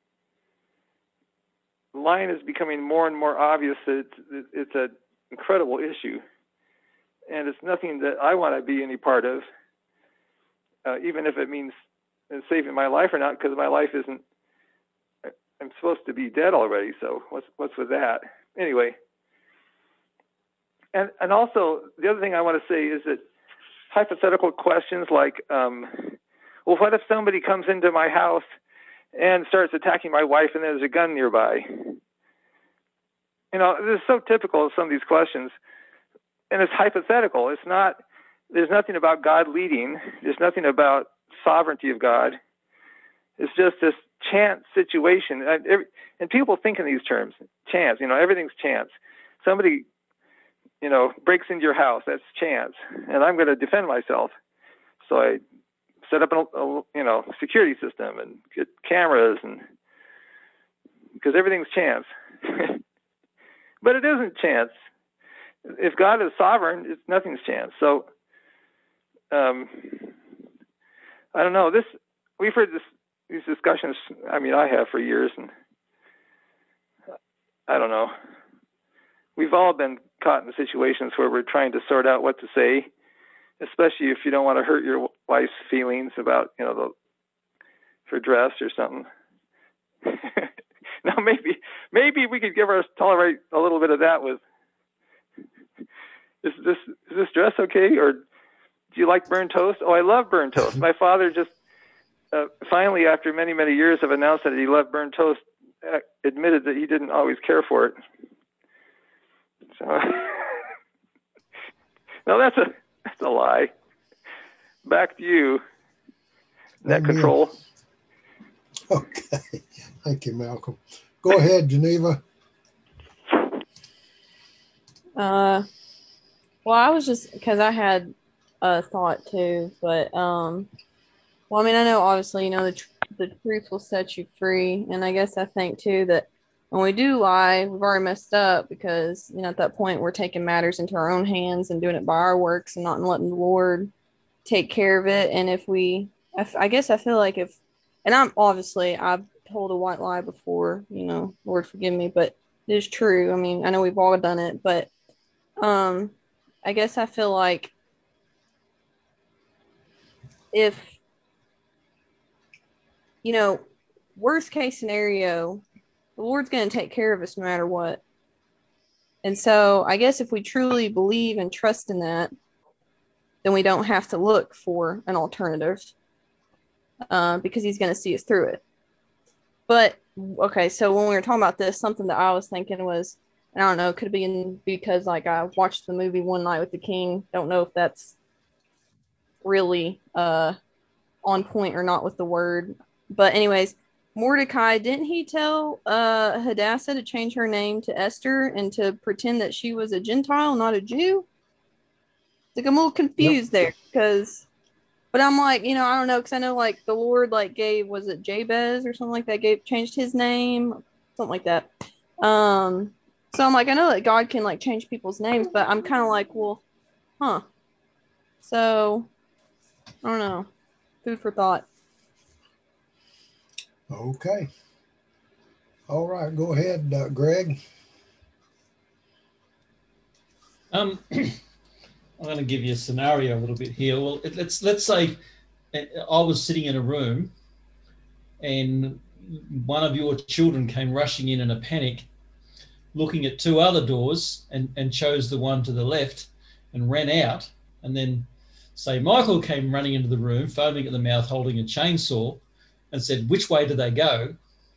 Lying is becoming more and more obvious that it's an incredible issue, and it's nothing that I want to be any part of, even if it means saving my life or not, because my life isn't. I'm supposed to be dead already, so what's with that? Anyway, and also the other thing I want to say is that hypothetical questions like, well, what if somebody comes into my house and starts attacking my wife and there's a gun nearby? This is so typical of some of these questions, and it's hypothetical. It's not. There's nothing about God leading. There's nothing about sovereignty of God. It's just this chance situation, and people think in these terms. Chance. Everything's chance. Somebody, breaks into your house. That's chance, and I'm going to defend myself. So I set up a security system and get cameras, and because everything's chance. But it isn't chance. If God is sovereign, nothing's chance. So I don't know. We've heard these discussions. I mean, I have for years, and I don't know. We've all been caught in situations where we're trying to sort out what to say, especially if you don't want to hurt your wife's feelings about, her dress or something. Now, maybe we could tolerate a little bit of that with, is this dress okay? Or do you like burnt toast? Oh, I love burnt toast. My father just finally, after many, many years of announcing that he loved burnt toast, admitted that he didn't always care for it. So, no, that's a lie. Back to you, net control. Okay, thank you, Malcolm. Go ahead, Geneva. Well, I was just because I had a thought too, but well, I mean, I know obviously, the truth will set you free, and I guess I think too that when we do lie, we've already messed up because at that point we're taking matters into our own hands and doing it by our works and not letting the Lord take care of it. And I guess I feel like and I've told a white lie before, Lord forgive me, but it is true. I mean, I know we've all done it, but I guess I feel like if, worst case scenario, the Lord's going to take care of us no matter what. And so I guess if we truly believe and trust in that, then we don't have to look for an alternative because he's going to see us through it. But, okay, so when we were talking about this, something that I was thinking was, I don't know, it could have been because like I watched the movie One Night with the King. Don't know if that's really on point or not with the word. But anyways, Mordecai, didn't he tell Hadassah to change her name to Esther and to pretend that she was a Gentile, not a Jew? Like, I'm a little confused there because, but I'm like, you know, I don't know, because I know like the Lord like gave, was it Jabez or something like that, changed his name, something like that. So I'm like, I know that God can like change people's names, but I'm kind of like, well, huh. So I don't know. Food for thought. Okay. All right, go ahead, Greg. I'm going to give you a scenario a little bit here. Well, let's say I was sitting in a room and one of your children came rushing in a panic, looking at two other doors and chose the one to the left and ran out. And then say Michael came running into the room, foaming at the mouth, holding a chainsaw and said, which way do they go?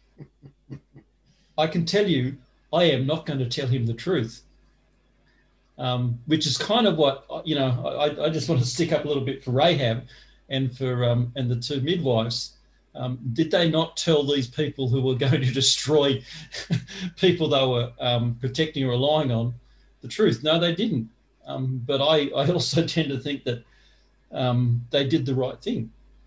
I can tell you, I am not going to tell him the truth. Which is kind of what, you know, I just want to stick up a little bit for Rahab and for and the two midwives. Did they not tell these people who were going to destroy people they were protecting or relying on the truth? No, they didn't. But I also tend to think that they did the right thing.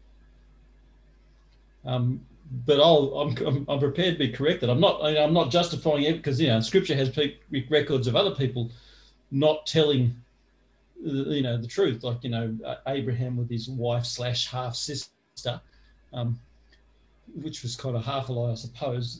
But I'm prepared to be corrected. I'm not justifying it because, you know, Scripture has records of other people not telling, you know, the truth, like, you know, Abraham with his wife / half sister, which was kind of half a lie, I suppose.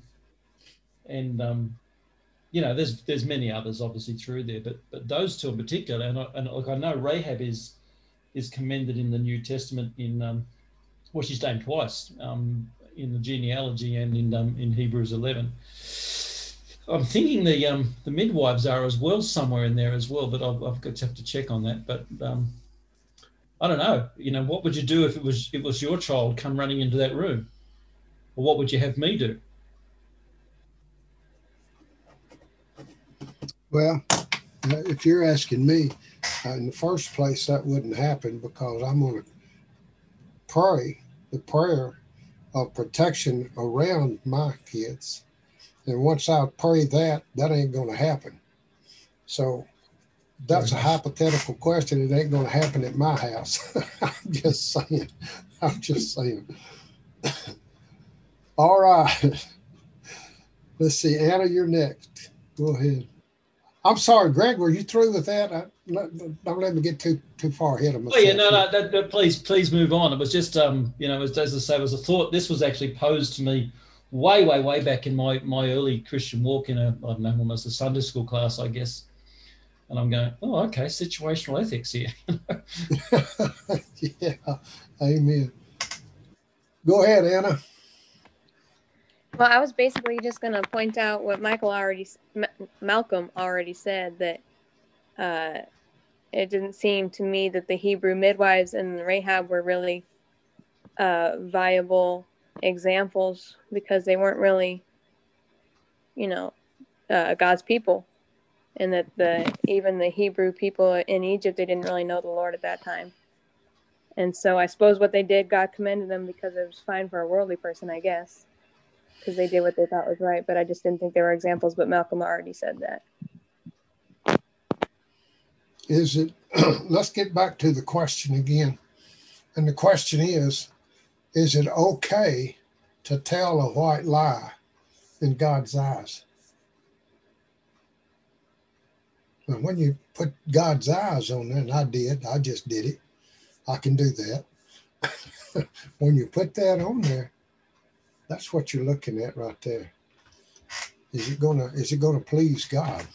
You know, there's many others obviously through there, but those two in particular, and look, I know Rahab is commended in the New Testament in well, she's named twice in the genealogy and in Hebrews 11. I'm thinking the midwives are as well somewhere in there as well, but I've got to have to check on that. But I don't know. You know, what would you do if it was your child come running into that room, or what would you have me do? Well, if you're asking me, in the first place, that wouldn't happen because I'm going to pray the prayer of protection around my kids. And once I pray that ain't going to happen. So that's a hypothetical question. It ain't going to happen at my house. I'm just saying. All right. Let's see. Anna, you're next. Go ahead. I'm sorry, Greg, were you through with that? Don't let me get too far ahead of myself. Oh, yeah, no, please move on. It was just, you know, as I say, it was a thought. This was actually posed to me way back in my early Christian walk in I don't know, almost a Sunday school class, I guess. And I'm going, oh, okay, situational ethics here. Yeah, amen. Go ahead, Anna. Well, I was basically just going to point out what Malcolm already said, that it didn't seem to me that the Hebrew midwives and Rahab were really viable examples because they weren't really, you know, God's people, and that even the Hebrew people in Egypt, they didn't really know the Lord at that time. And so I suppose what they did, God commended them because it was fine for a worldly person, I guess, because they did what they thought was right. But I just didn't think there were examples, but Malcolm already said that. Is it, let's get back to the question again. And the question is it okay to tell a white lie in God's eyes? Well, when you put God's eyes on there, and I just did it. I can do that. When you put that on there, that's what you're looking at right there. Is it gonna please God?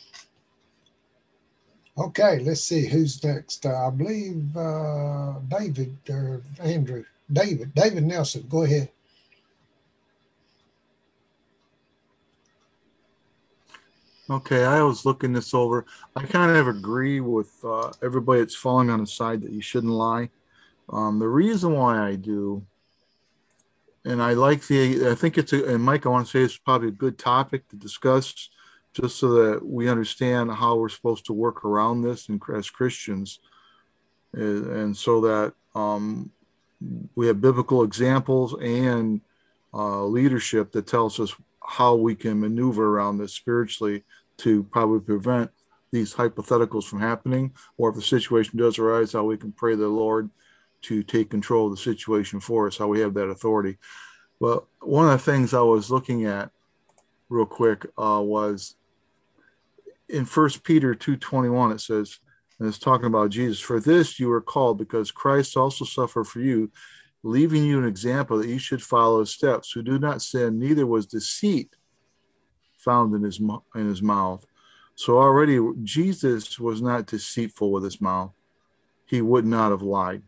Okay, let's see who's next. I believe David or Andrew. David Nelson, go ahead. Okay, I was looking this over. I kind of agree with everybody that's falling on the side that you shouldn't lie. The reason why I do, and I think and Mike, I want to say it's probably a good topic to discuss, just so that we understand how we're supposed to work around this as Christians, and so that we have biblical examples and leadership that tells us how we can maneuver around this spiritually to probably prevent these hypotheticals from happening, or if the situation does arise, how we can pray the Lord to take control of the situation for us, how we have that authority. But one of the things I was looking at real quick was in 1 Peter 2:21, it says, and it's talking about Jesus, "For this you were called, because Christ also suffered for you, leaving you an example that you should follow his steps, who do not sin, neither was deceit found in his mouth." So already Jesus was not deceitful with his mouth. He would not have lied.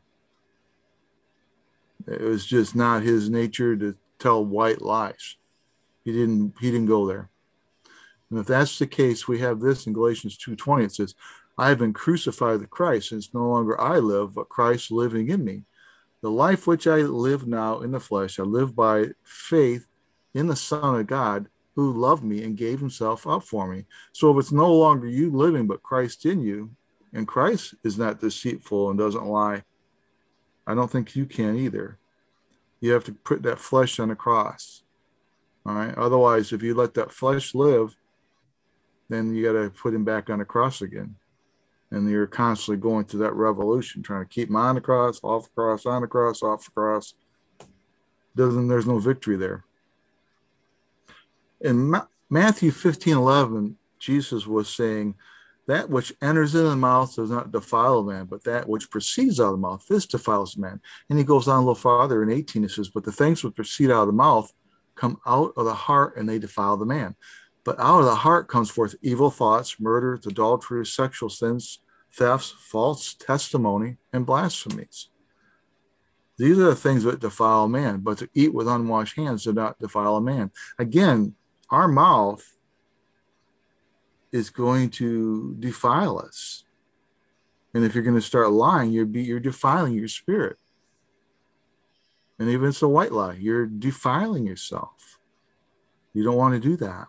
It was just not his nature to tell white lies. He didn't go there. And if that's the case, we have this in Galatians 2:20. It says, "I have been crucified with Christ, and it's no longer I live, but Christ living in me. The life which I live now in the flesh, I live by faith in the Son of God, who loved me and gave himself up for me." So if it's no longer you living, but Christ in you, and Christ is not deceitful and doesn't lie, I don't think you can either. You have to put that flesh on the cross. All right. Otherwise, if you let that flesh live, then you got to put him back on the cross again. And you're constantly going through that revolution, trying to keep him on the cross, off the cross, on the cross, off the cross. There's no victory there. In Matthew 15:11, Jesus was saying, "That which enters into the mouth does not defile a man, but that which proceeds out of the mouth, this defiles a man." And he goes on a little farther in 18, it says, "But the things which proceed out of the mouth come out of the heart, and they defile the man. But out of the heart comes forth evil thoughts, murders, adulteries, sexual sins, thefts, false testimony, and blasphemies. These are the things that defile a man, but to eat with unwashed hands do not defile a man." Again, our mouth is going to defile us. And if you're going to start lying, you're defiling your spirit. And even if it's a white lie, you're defiling yourself. You don't want to do that.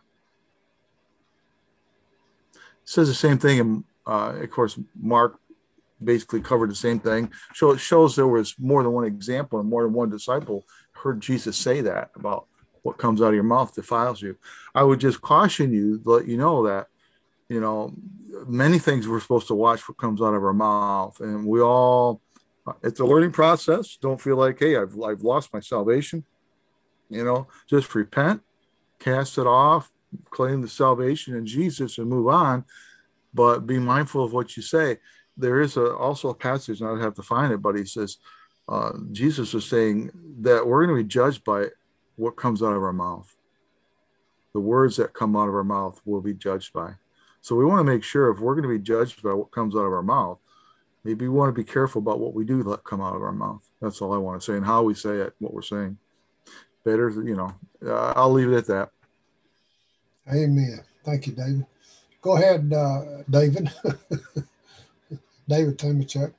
It says the same thing, and of course, Mark basically covered the same thing. So it shows there was more than one example and more than one disciple heard Jesus say that about what comes out of your mouth defiles you. I would just caution you, let you know that, many things we're supposed to watch what comes out of our mouth. And it's a learning process. Don't feel like, hey, I've lost my salvation. Just repent, cast it off, claim the salvation in Jesus and move on. But be mindful of what you say. There is also a passage, and I'd have to find it, but he says, Jesus was saying that we're going to be judged by what comes out of our mouth. The words that come out of our mouth will be judged by. So we want to make sure if we're going to be judged by what comes out of our mouth, maybe we want to be careful about what we do let come out of our mouth. That's all I want to say, and how we say it, what we're saying. Better, I'll leave it at that. Amen. Thank you, David. Go ahead, David. David Timachuk.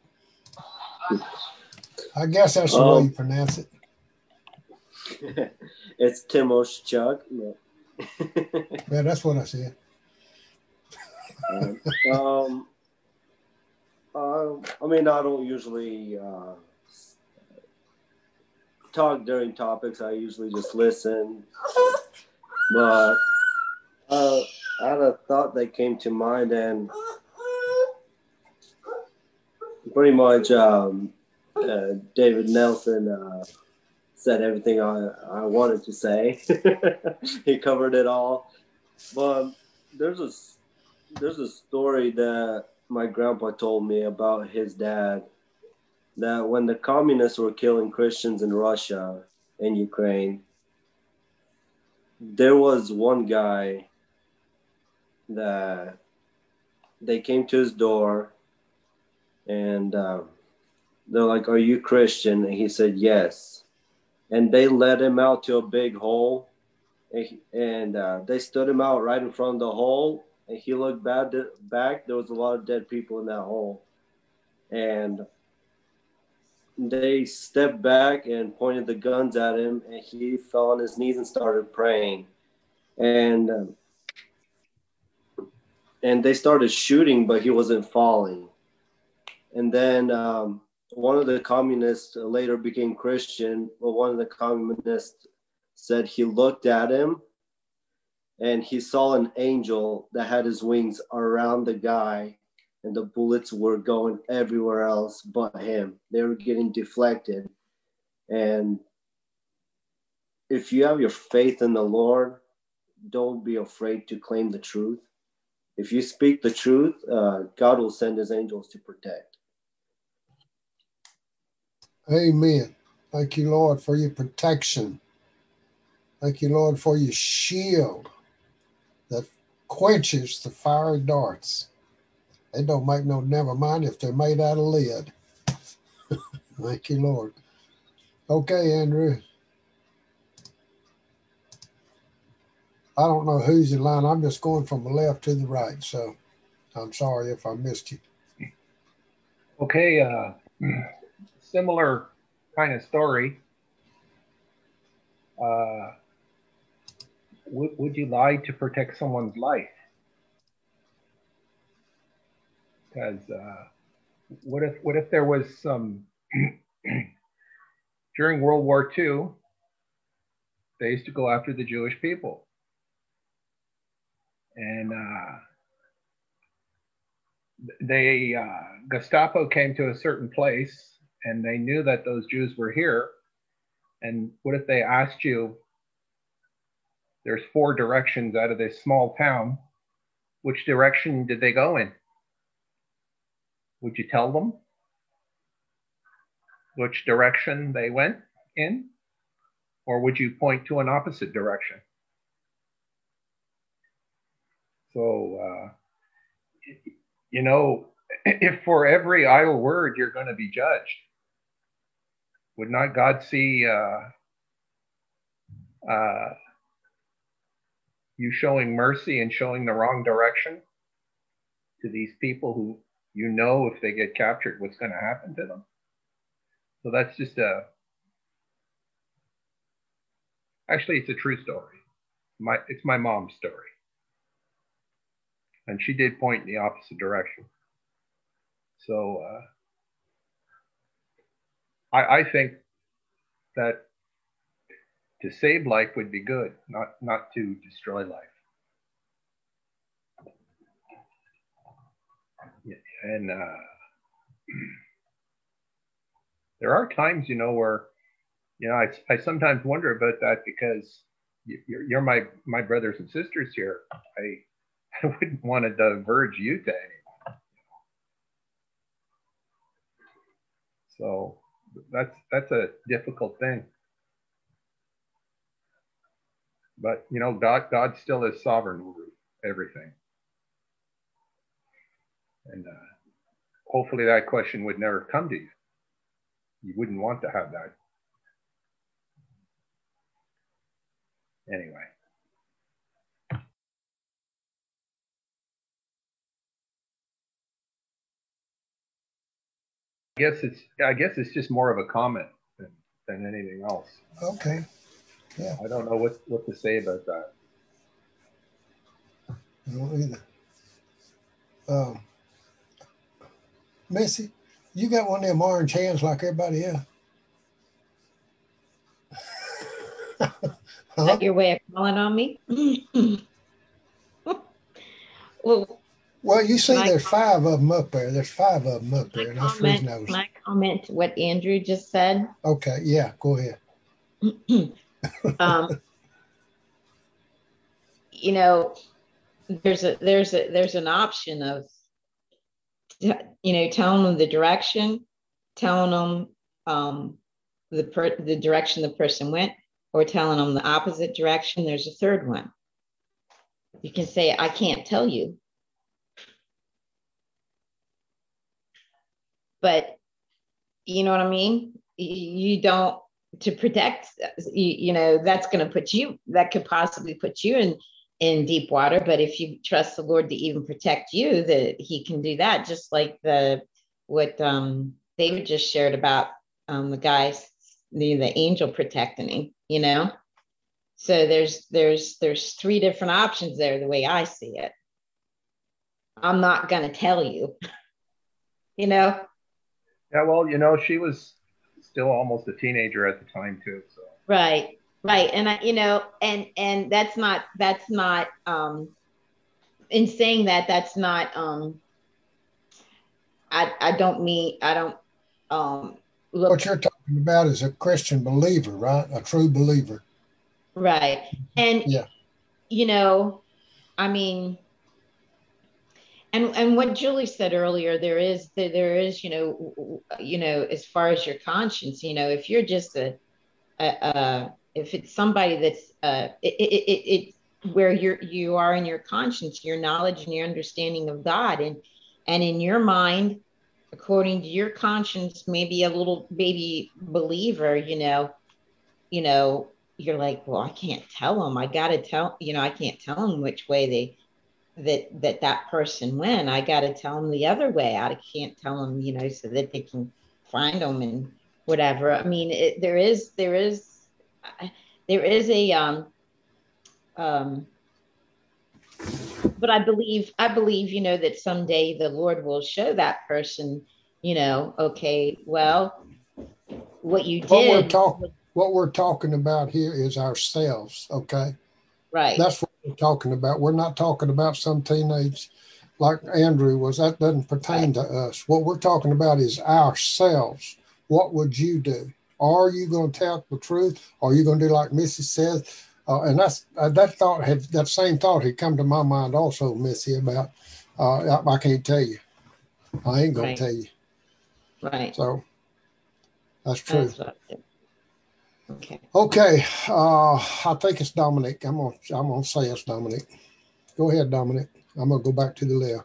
I guess that's the way you pronounce it. It's Timoshchuk. No. Yeah, that's what I said. I don't usually talk during topics. I usually just listen. But I had a thought that came to mind, and pretty much David Nelson said everything I wanted to say. He covered it all. But there's a story that my grandpa told me about his dad, that when the communists were killing Christians in Russia and Ukraine, there was one guy that they came to his door and they're like, "Are you Christian?" And he said, "Yes." And they led him out to a big hole, and they stood him out right in front of the hole, and he looked back. There was a lot of dead people in that hole. And they stepped back and pointed the guns at him, and he fell on his knees and started praying. And they started shooting, but he wasn't falling. And then one of the communists later became Christian. But one of the communists said he looked at him and he saw an angel that had his wings around the guy, and the bullets were going everywhere else but him. They were getting deflected. And if you have your faith in the Lord, don't be afraid to claim the truth. If you speak the truth, God will send his angels to protect. Amen. Thank you, Lord, for your protection. Thank you, Lord, for your shield that quenches the fiery darts. They don't make no never mind if they're made out of lead. Thank you, Lord. Okay, Andrew. I don't know who's in line. I'm just going from the left to the right, so I'm sorry if I missed you. Okay, similar kind of story. Would you lie to protect someone's life? Because what if there was some during World War II, they used to go after the Jewish people, and Gestapo came to a certain place, and they knew that those Jews were here. And what if they asked you, there's 4 directions out of this small town, which direction did they go in? Would you tell them which direction they went in? Or would you point to an opposite direction? So, you know, if for every idle word you're going to be judged, would not God see you showing mercy and showing the wrong direction to these people who, you know, if they get captured, what's going to happen to them? So that's just actually, it's a true story. It's my mom's story. And she did point in the opposite direction. So I think that to save life would be good, not to destroy life. And there are times, you know, where, you know, I sometimes wonder about that, because you're my brothers and sisters here. I wouldn't want to diverge you to anyone. So that's a difficult thing. But, you know, God still is sovereign over everything. And hopefully that question would never come to you. You wouldn't want to have that. Anyway. I guess it's just more of a comment than anything else. Okay. Yeah. I don't know what to say about that. I don't either. Missy, you got one of them orange hands like everybody else. Is that your way of calling on me? Well, you see, there's 5 of them up there. There's 5 of them up there. And that's the reason I was... My comment to what Andrew just said. Okay, yeah, go ahead. You know, there's an option of, you know, telling them the direction, telling them the direction the person went, or telling them the opposite direction. There's a third one. You can say, I can't tell you. But you know what I mean? You don't, to protect, you know, that's going to put you, that could possibly put you in deep water. But if you trust the Lord to even protect you, that he can do that, just like what David just shared about the guys, the angel protecting him, you know. So there's three different options there, the way I see it. I'm not going to tell you, you know. Yeah, well, you know, she was still almost a teenager at the time too. So. Right. And I, you know, and that's not in saying that, that's not I don't look. What you're talking about is a Christian believer, right? A true believer. Right. And yeah, you know, I mean, and what Julie said earlier, there is, you know, as far as your conscience, you know, if you're just if it's somebody that's it's where you are in your conscience, your knowledge and your understanding of God, and in your mind, according to your conscience, maybe a little baby believer, you know, you're like, well, I can't tell them. I got to tell, you know, I can't tell them which way that person went. I got to tell them the other way. I can't tell them, you know, so that they can find them and whatever. I mean, there is a but I believe, you know, that someday the Lord will show that person, you know, okay, well, what you did. What we're talking about here is ourselves, okay? Right. That's what we're talking about. We're not talking about some teenage like Andrew was. That doesn't pertain to us. What we're talking about is ourselves. What would you do? Are you going to tell the truth? Or are you going to do like Missy says? And that's that same thought had come to my mind also, Missy, about I can't tell you. I ain't going to tell you. Right. So that's true. That's what I do. Okay. I think it's Dominic. I'm gonna say it's Dominic. Go ahead, Dominic. I'm gonna go back to the left.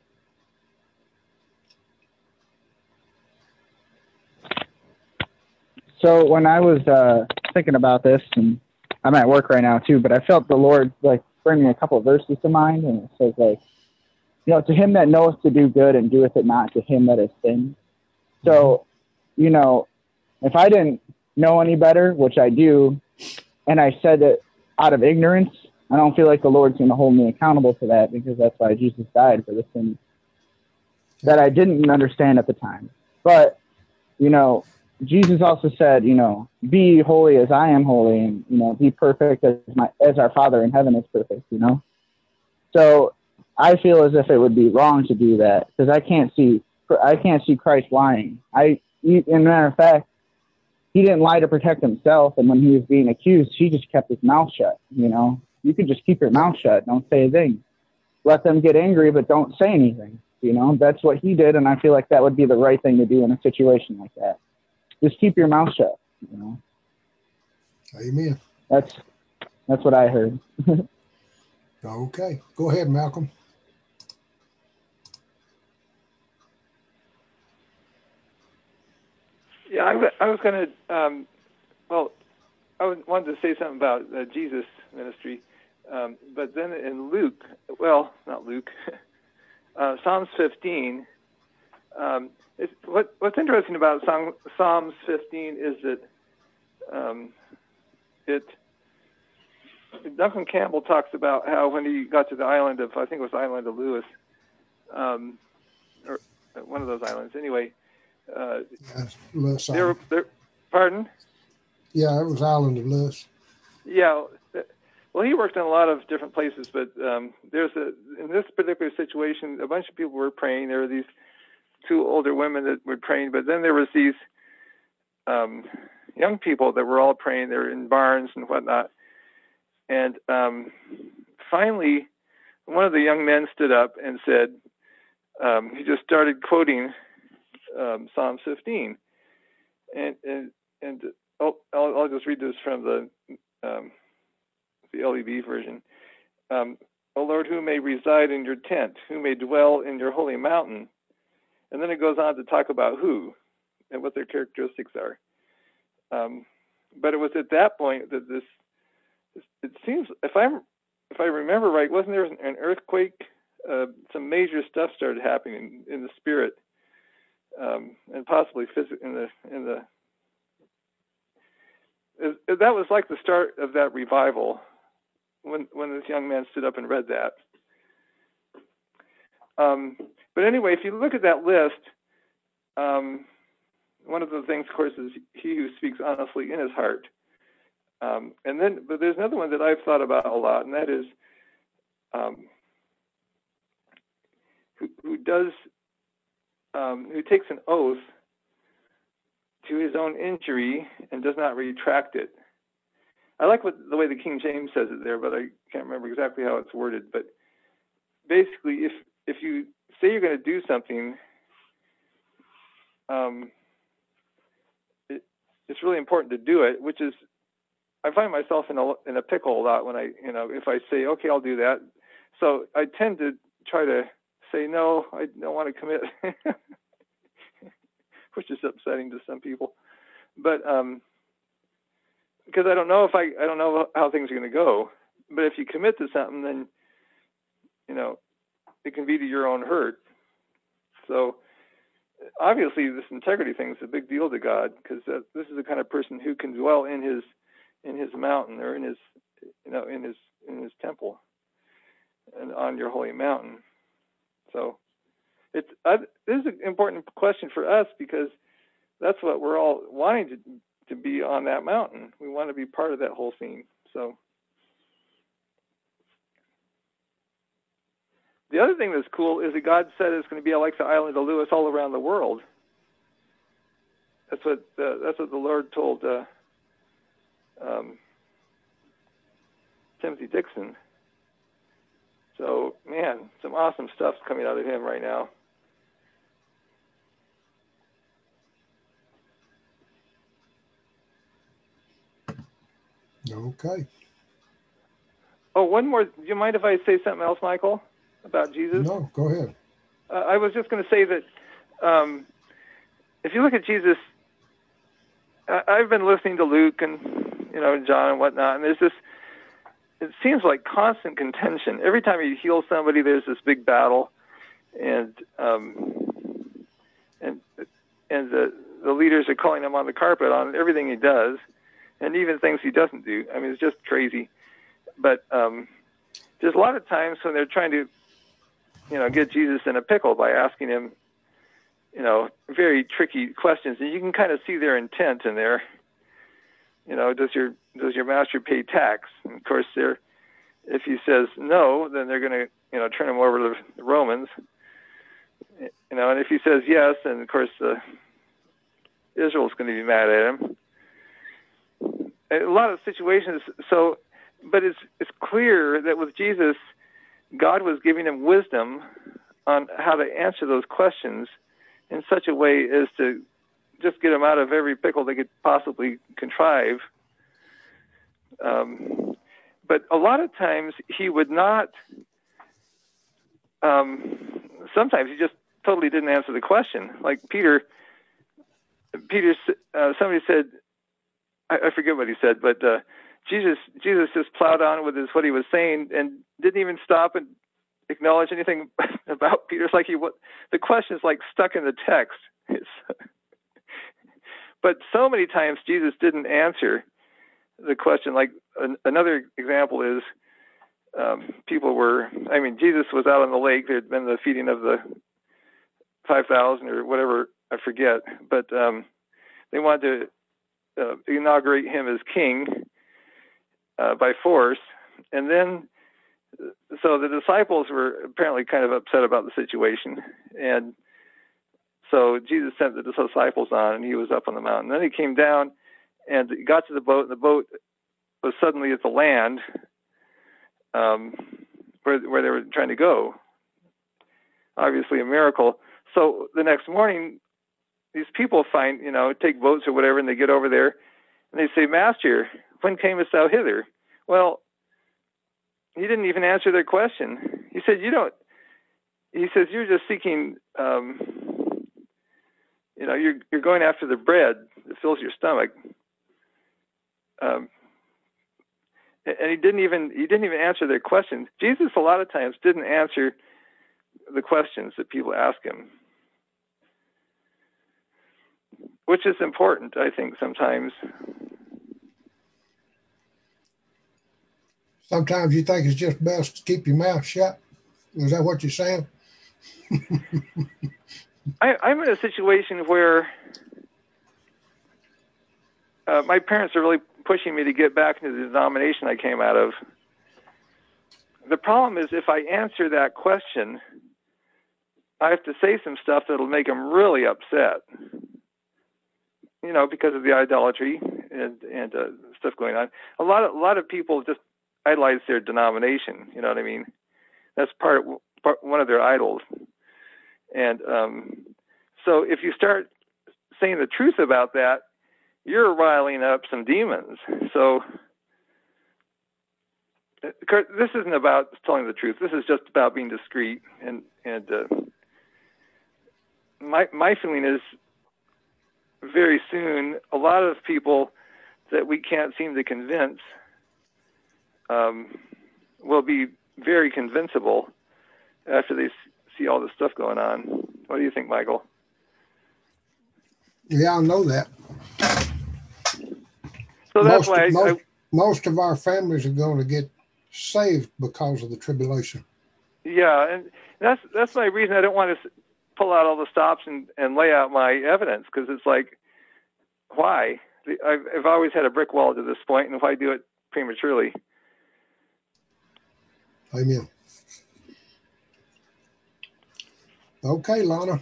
So when I was thinking about this, and I'm at work right now too, but I felt the Lord like bringing a couple of verses to mind, and it says like, you know, to him that knoweth to do good and doeth it not, to him that is sin. So, you know, if I didn't know any better, which I do, and I said it out of ignorance, I don't feel like the Lord's going to hold me accountable for that, because that's why Jesus died, for the sin that I didn't understand at the time. But, you know, Jesus also said, you know, be holy as I am holy, and, you know, be perfect as our Father in heaven is perfect, you know. So I feel as if it would be wrong to do that, because I can't see Christ lying. In a matter of fact, he didn't lie to protect himself, and when he was being accused, he just kept his mouth shut. You know, you could just keep your mouth shut, don't say a thing. Let them get angry, but don't say anything. You know, that's what he did, and I feel like that would be the right thing to do in a situation like that. Just keep your mouth shut. You know. Amen. That's what I heard. Okay, go ahead, Malcolm. Yeah, I was going to, I wanted to say something about Jesus ministry, but then in Luke, well, not Luke, Psalms 15, what's interesting about Psalms 15 is that Duncan Campbell talks about how when he got to the island of, I think it was the island of Lewis, or one of those islands anyway, Lewis pardon? Yeah, it was Island of Lewis. Yeah, well, he worked in a lot of different places, but in this particular situation, a bunch of people were praying. There were these two older women that were praying, but then there was these young people that were all praying. They were in barns and whatnot. And finally, one of the young men stood up and said, he just started quoting Psalm 15, and I'll just read this from the LEB version. O Lord, who may reside in your tent, who may dwell in your holy mountain, and then it goes on to talk about who and what their characteristics are. But it was at that point that it seems, if I'm if I remember right, wasn't there an earthquake? Some major stuff started happening in the spirit, and possibly physically that was like the start of that revival when this young man stood up and read that. But anyway, if you look at that list, one of the things, of course, is he who speaks honestly in his heart. But there's another one that I've thought about a lot, and that is who takes an oath to his own injury and does not retract it. I like the way the King James says it there, but I can't remember exactly how it's worded. But basically, if you say you're going to do something, it's really important to do it. Which is, I find myself in a pickle a lot when if I say, okay, I'll do that. So I tend to try to say, no, I don't want to commit, which is upsetting to some people. But because I don't know how things are going to go. But if you commit to something, then it can be to your own hurt. So obviously, this integrity thing is a big deal to God, because this is the kind of person who can dwell in his mountain, or in his temple, and on your holy mountain. So this is an important question for us, because that's what we're all wanting to be on that mountain. We want to be part of that whole scene. So the other thing that's cool is that God said it's going to be like the island of Lewis all around the world. That's what the Lord told Timothy Dixon. So, man, some awesome stuff's coming out of him right now. Okay. Oh, one more. Do you mind if I say something else, Michael, about Jesus? No, go ahead. I was just going to say that if you look at Jesus, I've been listening to Luke and John and whatnot, and there's this. It seems like constant contention. Every time he heals somebody, there's this big battle, and the leaders are calling him on the carpet on everything he does, and even things he doesn't do. I mean, it's just crazy. But there's a lot of times when they're trying to, get Jesus in a pickle by asking him, very tricky questions, and you can kind of see their intent in there. Does your master pay tax? And of course, if he says no, then they're going to, turn him over to the Romans. And if he says yes, then of course Israel's going to be mad at him. A lot of situations. So, but it's clear that with Jesus, God was giving him wisdom on how to answer those questions in such a way as to just get him out of every pickle they could possibly contrive. But a lot of times he would not, sometimes he just totally didn't answer the question. Like Peter, somebody said, I forget what he said, but Jesus just plowed on with what he was saying and didn't even stop and acknowledge anything about Peter. It's like the question is like stuck in the text. But so many times Jesus didn't answer the question. Like another example is Jesus was out on the lake. There had been the feeding of the 5,000 or whatever, I forget. But they wanted to inaugurate him as king by force. And then, so the disciples were apparently kind of upset about the situation. And so Jesus sent the disciples on, and he was up on the mountain. Then he came down and he got to the boat, and the boat was suddenly at the land where they were trying to go. Obviously a miracle. So the next morning, these people take boats or whatever, and they get over there, and they say, "Master, when camest thou hither?" Well, he didn't even answer their question. He said, he says, "You're just seeking, you're going after the bread that fills your stomach." And he didn't even answer their questions. Jesus, a lot of times, didn't answer the questions that people ask him, which is important, I think, sometimes. Sometimes you think it's just best to keep your mouth shut. Is that what you're saying? I'm in a situation where my parents are really pushing me to get back into the denomination I came out of. The problem is if I answer that question, I have to say some stuff that'll make them really upset, you know, because of the idolatry and stuff going on. A lot of people just idolize their denomination. You know what I mean? That's one of their idols. And so if you start saying the truth about that, you're riling up some demons. So this isn't about telling the truth. This is just about being discreet. And my feeling is very soon, a lot of people that we can't seem to convince will be very convincible after they see all this stuff going on. What do you think, Michael? Yeah, I know that. So that's why most of our families are going to get saved because of the tribulation. Yeah, and that's my reason I don't want to pull out all the stops and lay out my evidence, because it's like, why? I've always had a brick wall to this point, and why do it prematurely? Amen. Okay, Lana.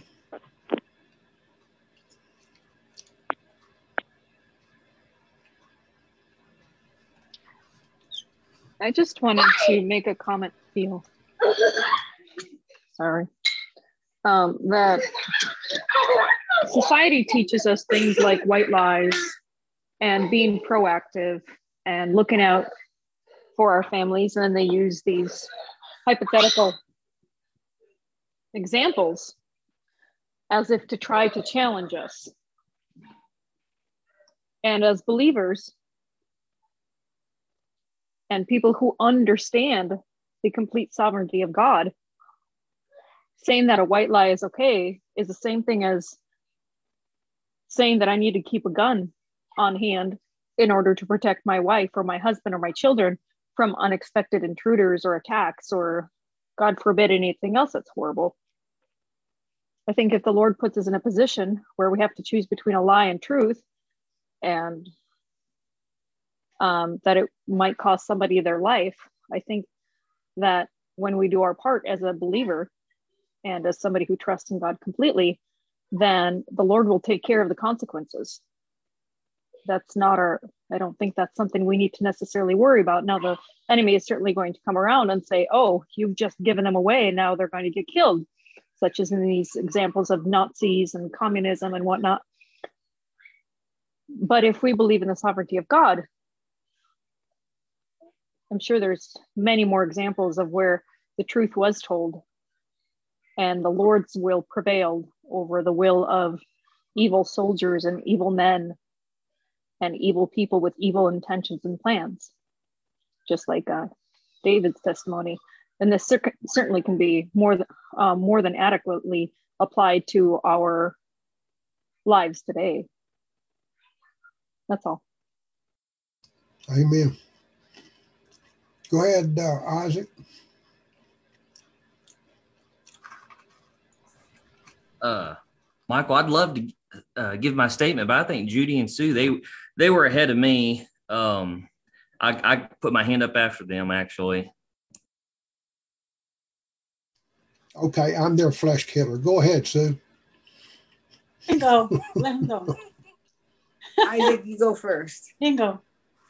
I just wanted to make a comment, Phil. Sorry. That society teaches us things like white lies and being proactive and looking out for our families, and then they use these hypothetical examples as if to try to challenge us. And as believers and people who understand the complete sovereignty of God, saying that a white lie is okay is the same thing as saying that I need to keep a gun on hand in order to protect my wife or my husband or my children from unexpected intruders or attacks, or God forbid anything else that's horrible. I think if the Lord puts us in a position where we have to choose between a lie and truth, and that it might cost somebody their life, I think that when we do our part as a believer and as somebody who trusts in God completely, then the Lord will take care of the consequences. That's not I don't think that's something we need to necessarily worry about. Now, the enemy is certainly going to come around and say, oh, you've just given them away, now they're going to get killed, such as in these examples of Nazis and communism and whatnot. But if we believe in the sovereignty of God, I'm sure there's many more examples of where the truth was told and the Lord's will prevailed over the will of evil soldiers and evil men and evil people with evil intentions and plans, just like David's testimony. And this certainly can be more than adequately applied to our lives today. That's all. Amen. Go ahead, Isaac. Michael, I'd love to give my statement, but I think Judy and Sue, they were ahead of me. I put my hand up after them, actually. Okay, I'm their flesh killer. Go ahead, Sue. Let him go. Let him go. Isaac, you go first. Here you go.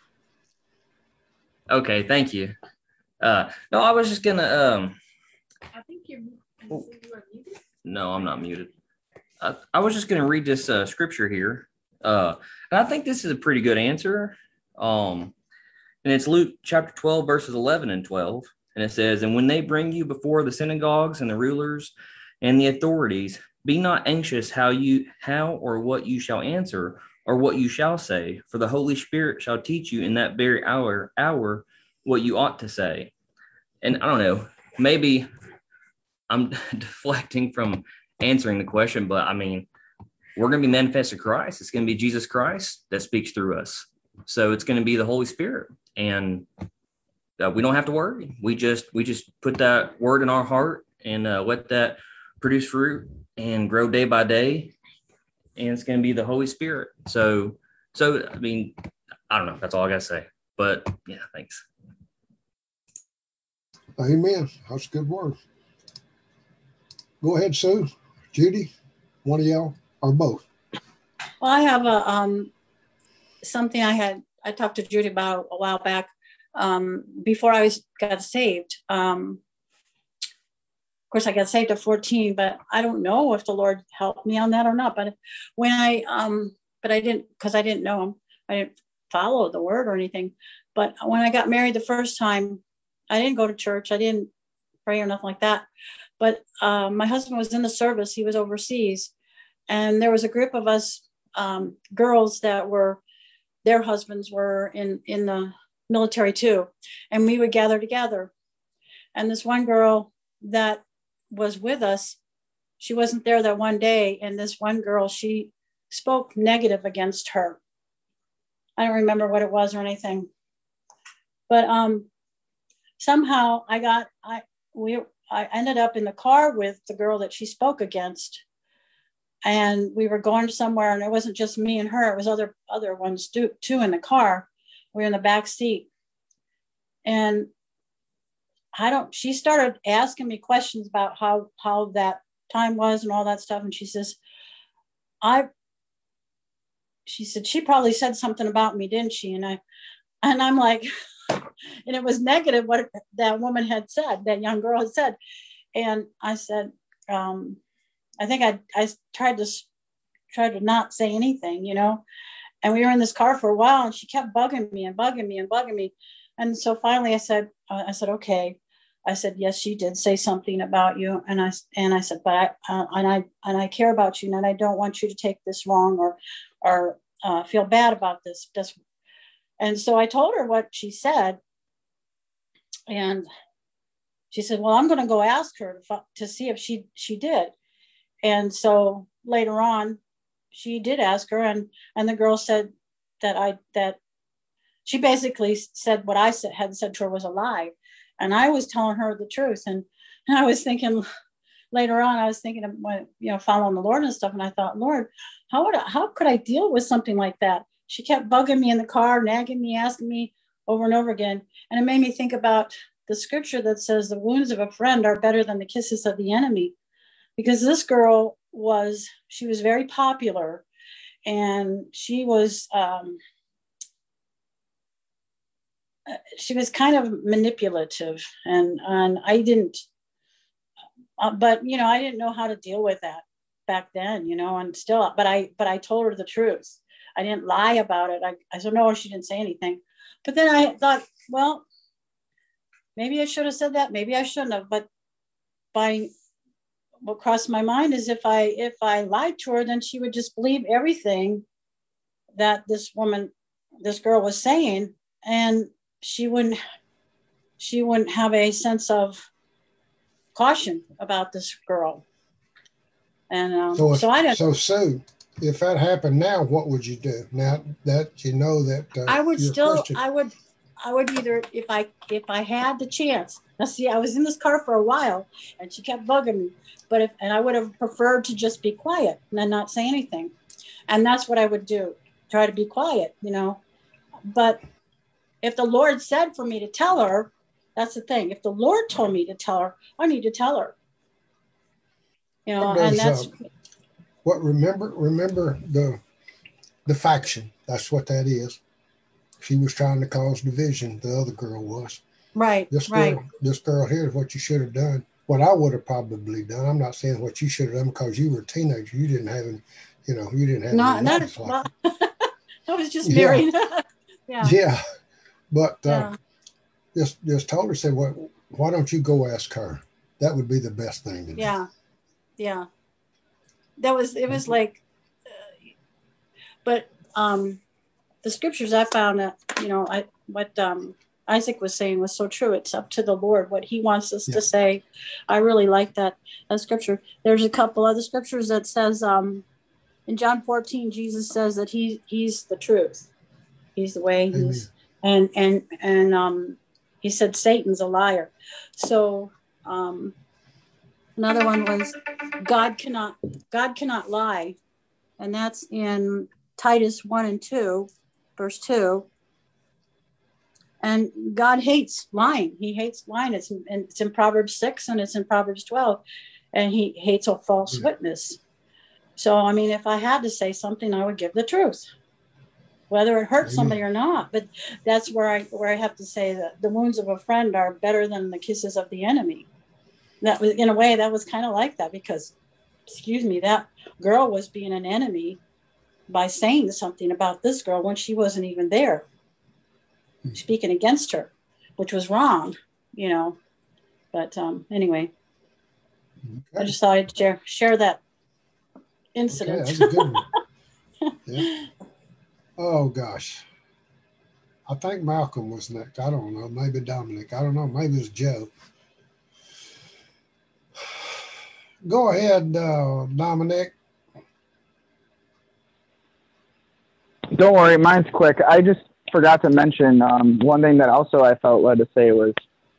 Okay, thank you. No, I was just gonna. I think you're muted. No, I'm not muted. I was just gonna read this scripture here, and I think this is a pretty good answer. And it's Luke chapter 12, verses 11 and 12, and it says, "And when they bring you before the synagogues and the rulers and the authorities, be not anxious how or what you shall answer, or what you shall say, for the Holy Spirit shall teach you in that very hour what you ought to say. And I don't know, maybe I'm deflecting from answering the question, but I mean, we're going to be manifested Christ. It's going to be Jesus Christ that speaks through us. So it's going to be the Holy Spirit. And we don't have to worry. We just put that word in our heart and let that produce fruit and grow day by day. And it's going to be the Holy Spirit. So I mean, I don't know. That's all I got to say. But yeah, thanks. Amen. That's a good word. Go ahead, Sue, Judy, one of y'all, or both. Well, I have a something I talked to Judy about a while back before I got saved. Of course, I got saved at 14, but I don't know if the Lord helped me on that or not. But when but I didn't, because I didn't know him. I didn't follow the word or anything. But when I got married the first time, I didn't go to church. I didn't pray or nothing like that. But my husband was in the service. He was overseas. And there was a group of us girls that their husbands were in the military too. And we would gather together. And this one girl that was with us, she wasn't there that one day. And this one girl, she spoke negative against her. I don't remember what it was or anything. But somehow I ended up in the car with the girl that she spoke against. And we were going somewhere, and it wasn't just me and her, it was other ones too in the car. We were in the back seat. And she started asking me questions about how that time was and all that stuff. And she says, she said, she probably said something about me, didn't she? And I'm like, and it was negative what that woman had said, that young girl had said. And I said, I think I tried to not say anything, and we were in this car for a while, and she kept bugging me. And so finally I said, okay. I said, yes, she did say something about you. And I said, but I care about you, and I don't want you to take this wrong or feel bad about this. And so I told her what she said. And she said, well, I'm going to go ask her to see if she did. And so later on, she did ask her, and the girl said that she basically said what I had said to her was a lie. And I was telling her the truth. And I was thinking later on, I was thinking of following the Lord and stuff. And I thought, Lord, how could I deal with something like that? She kept bugging me in the car, nagging me, asking me over and over again. And it made me think about the scripture that says the wounds of a friend are better than the kisses of the enemy. Because this girl was very popular, and she was kind of manipulative, and I didn't, but I didn't know how to deal with that back then, and still, but I told her the truth. I didn't lie about it. I said, no, she didn't say anything. But then I thought, well, maybe I should have said that. Maybe I shouldn't have. But what crossed my mind is if I lied to her, then she would just believe everything that this girl was saying, and she wouldn't have a sense of caution about this girl. And so Sue, if that happened now, what would you do? Now that you know that I would either, if I had the chance. Now see, I was in this car for a while, and she kept bugging me. But I would have preferred to just be quiet and then not say anything. And that's what I would do. Try to be quiet, But if the Lord said for me to tell her, that's the thing. If the Lord told me to tell her, I need to tell her. And that's remember the faction. That's what that is. She was trying to cause division. The other girl was. Right. This girl here is what you should have done. What I would have probably done. I'm not saying what you should have done because you were a teenager. You didn't have I was just married. Yeah. Yeah. But just told her, said, well, why don't you go ask her? That would be the best thing to do. Yeah. Yeah. It was like, but the scriptures I found that, Isaac was saying was so true. It's up to the Lord what he wants us to say. I really like that scripture. There's a couple other scriptures that says in John 14, Jesus says that he's the truth. He's the way. He's and he said Satan's a liar. So another one was God cannot lie, and that's in Titus 1:2, verse 2. And God hates lying. He hates lying. It's in Proverbs 6 and it's in Proverbs 12. And he hates a false witness. So, I mean, if I had to say something, I would give the truth, whether it hurts somebody or not. But that's where I have to say that the wounds of a friend are better than the kisses of the enemy. That was, in a way, that was kind of like that because, that girl was being an enemy by saying something about this girl when she wasn't even there. Speaking against her, which was wrong, But anyway, I just thought I'd share that incident. Okay, that's a good one. Yeah. Oh gosh, I think Malcolm was next. I don't know. Maybe Dominic. I don't know. Maybe it's Joe. Go ahead, Dominic. Don't worry, mine's quick. I just forgot to mention one thing that also I felt led to say was,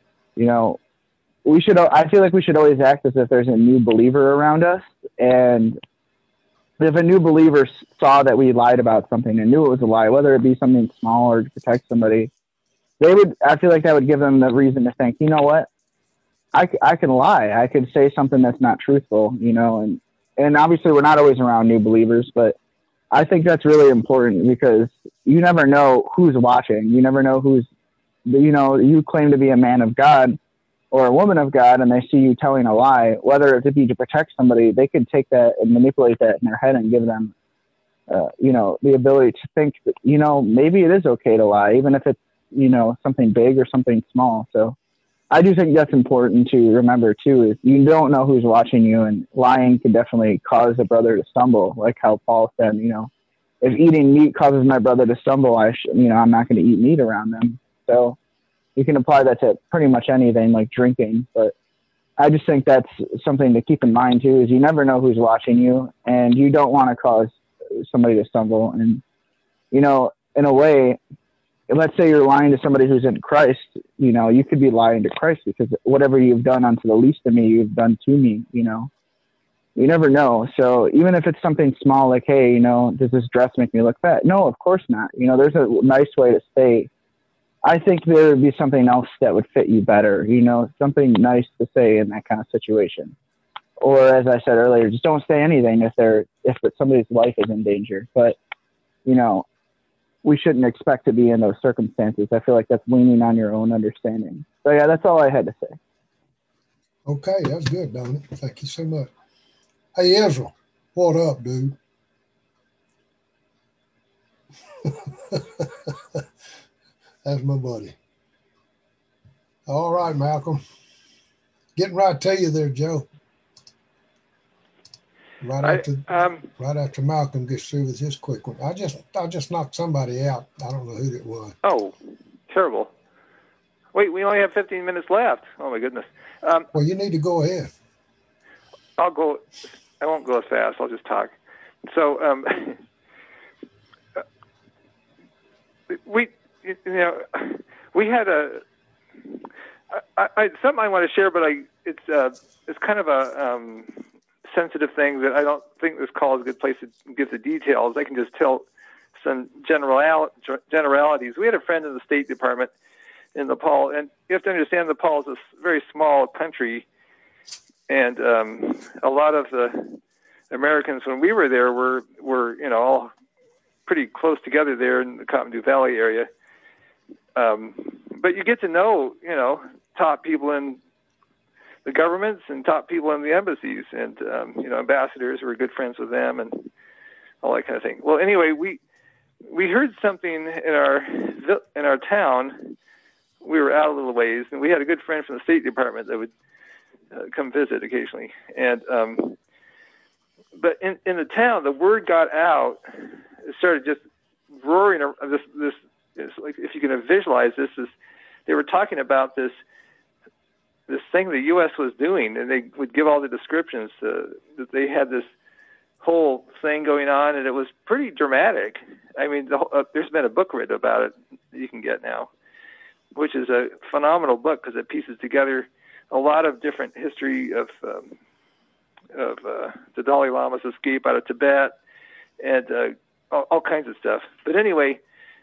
I feel like we should always act as if there's a new believer around us. And if a new believer saw that we lied about something and knew it was a lie, whether it be something small or to protect somebody, I feel like that would give them the reason to think, you know what, I can lie. I could say something that's not truthful, and obviously we're not always around new believers, but I think that's really important because you never know who's watching. You never know who's, you claim to be a man of God or a woman of God and they see you telling a lie, whether it be to protect somebody, they could take that and manipulate that in their head and give them, the ability to think that, maybe it is okay to lie, even if it's, something big or something small. So I do think that's important to remember too, is you don't know who's watching you, and lying can definitely cause a brother to stumble, like how Paul said, if eating meat causes my brother to stumble, I'm not going to eat meat around them. So you can apply that to pretty much anything like drinking, but I just think that's something to keep in mind too, is you never know who's watching you and you don't want to cause somebody to stumble. And, in a way, let's say you're lying to somebody who's in Christ, you could be lying to Christ because whatever you've done unto the least of me, you've done to me, you never know. So even if it's something small, like, hey, does this dress make me look fat? No, of course not. There's a nice way to say, I think there would be something else that would fit you better, something nice to say in that kind of situation. Or as I said earlier, just don't say anything if somebody's life is in danger. But, we shouldn't expect to be in those circumstances. I feel like that's leaning on your own understanding. So yeah, that's all I had to say. Okay, that's good, Dominic. Thank you so much. Hey, Israel, what up, dude? That's my buddy. All right, Malcolm. Getting right to you there, Joe. Right after Malcolm gets through with his quick one. I just knocked somebody out. I don't know who it was. Oh, terrible. Wait, we only have 15 minutes left. Oh, my goodness. Well, you need to go ahead. I won't go as fast. I'll just talk. So we had something I want to share, but it's kind of a sensitive thing that I don't think this call is a good place to give the details. I can just tell some generalities. We had a friend in the State Department in Nepal, and you have to understand Nepal is a very small country, and a lot of the Americans when we were there were all pretty close together there in the Kathmandu Valley area. But you get to know top people in the governments and top people in the embassies and ambassadors who were good friends with them and all that kind of thing. Well, anyway, we heard something in our town. We were out a little ways, and we had a good friend from the State Department that would come visit occasionally. And but in the town, the word got out. It started just roaring. This like, if you can visualize this, they were talking about this thing the U.S. was doing, and they would give all the descriptions. That they had this whole thing going on, and it was pretty dramatic. I mean, there's been a book written about it that you can get now, which is a phenomenal book because it pieces together a lot of different history of the Dalai Lama's escape out of Tibet and all kinds of stuff. But anyway,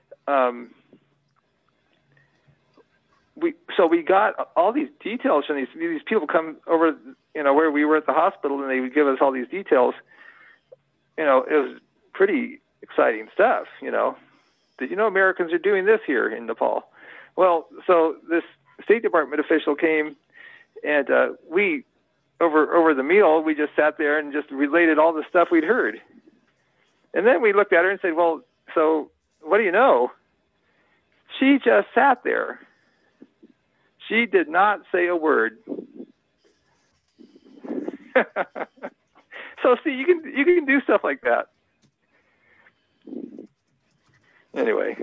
we got all these details from these people come over, where we were at the hospital, and they would give us all these details. It was pretty exciting stuff. Did you know Americans are doing this here in Nepal? Well, so this State Department official came, and we over the meal, we just sat there and just related all the stuff we'd heard. And then we looked at her and said, well, so what do you know? She just sat there. She did not say a word. So see, you can do stuff like that. Anyway.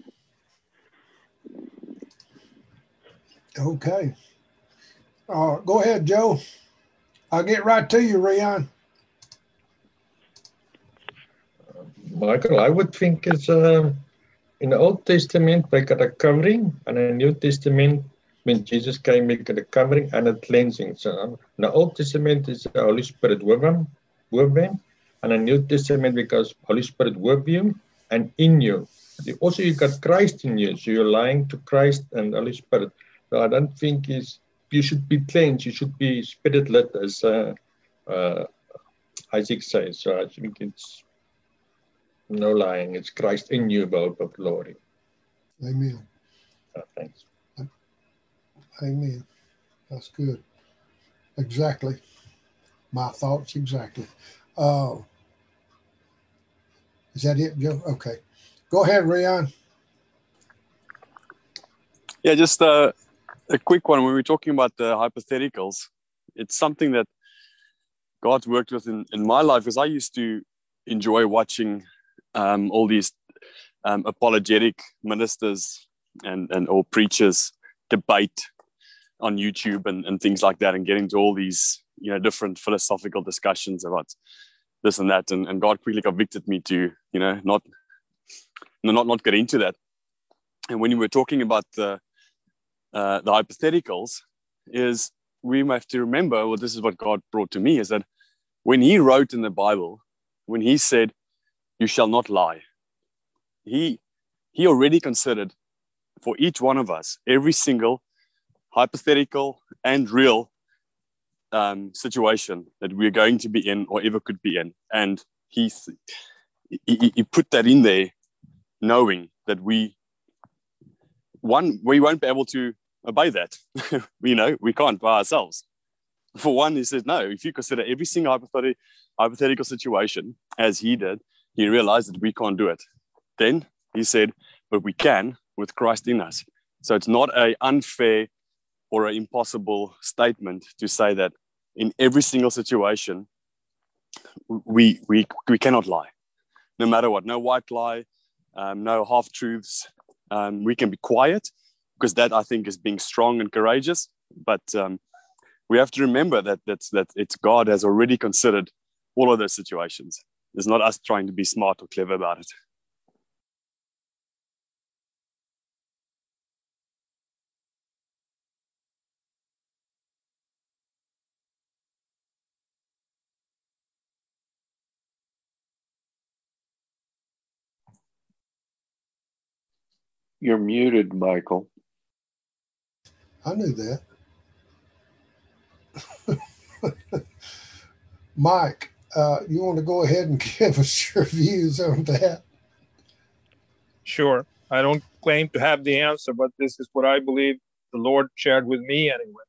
Okay. Go ahead, Joe. I'll get right to you, Rian. Michael, I would think it's in the Old Testament we got a covering, and in the New Testament when Jesus came we got a covering and a cleansing. So in the Old Testament is the Holy Spirit with them, and in the New Testament because Holy Spirit with you and in you. Also you got Christ in you, so you're lying to Christ and Holy Spirit. So I don't think you should be cleansed, you should be spirit-led, as Isaac says. So I think it's no lying, it's Christ in you, hope of glory. Amen. Thanks. Amen. That's good. Exactly. My thoughts exactly. Is that it, Joe? Okay. Go ahead, Rian. Yeah, just a quick one. When we're talking about the hypotheticals, it's something that God's worked with in my life, because I used to enjoy watching all these apologetic ministers and or preachers debate on YouTube and things like that, and get into all these different philosophical discussions about this and that, and God quickly convicted me to not get into that. And when you were talking about the hypotheticals, is we have to remember, well, this is what God brought to me, is that when he wrote in the Bible, when he said, you shall not lie, he already considered for each one of us, every single hypothetical and real situation that we're going to be in or ever could be in. And he put that in there, knowing that we won't be able to obey that. We can't by ourselves. For one, he said, no, if you consider every single hypothetical situation as he did, he realized that we can't do it. Then he said, but we can with Christ in us. So it's not an unfair or an impossible statement to say that in every single situation, we cannot lie, no matter what. No white lie, no half truths. We can be quiet, because that, I think, is being strong and courageous. But we have to remember that it's God has already considered all of those situations. It's not us trying to be smart or clever about it. You're muted, Michael. I knew that. Mike, you want to go ahead and give us your views on that? Sure. I don't claim to have the answer, but this is what I believe the Lord shared with me anyway.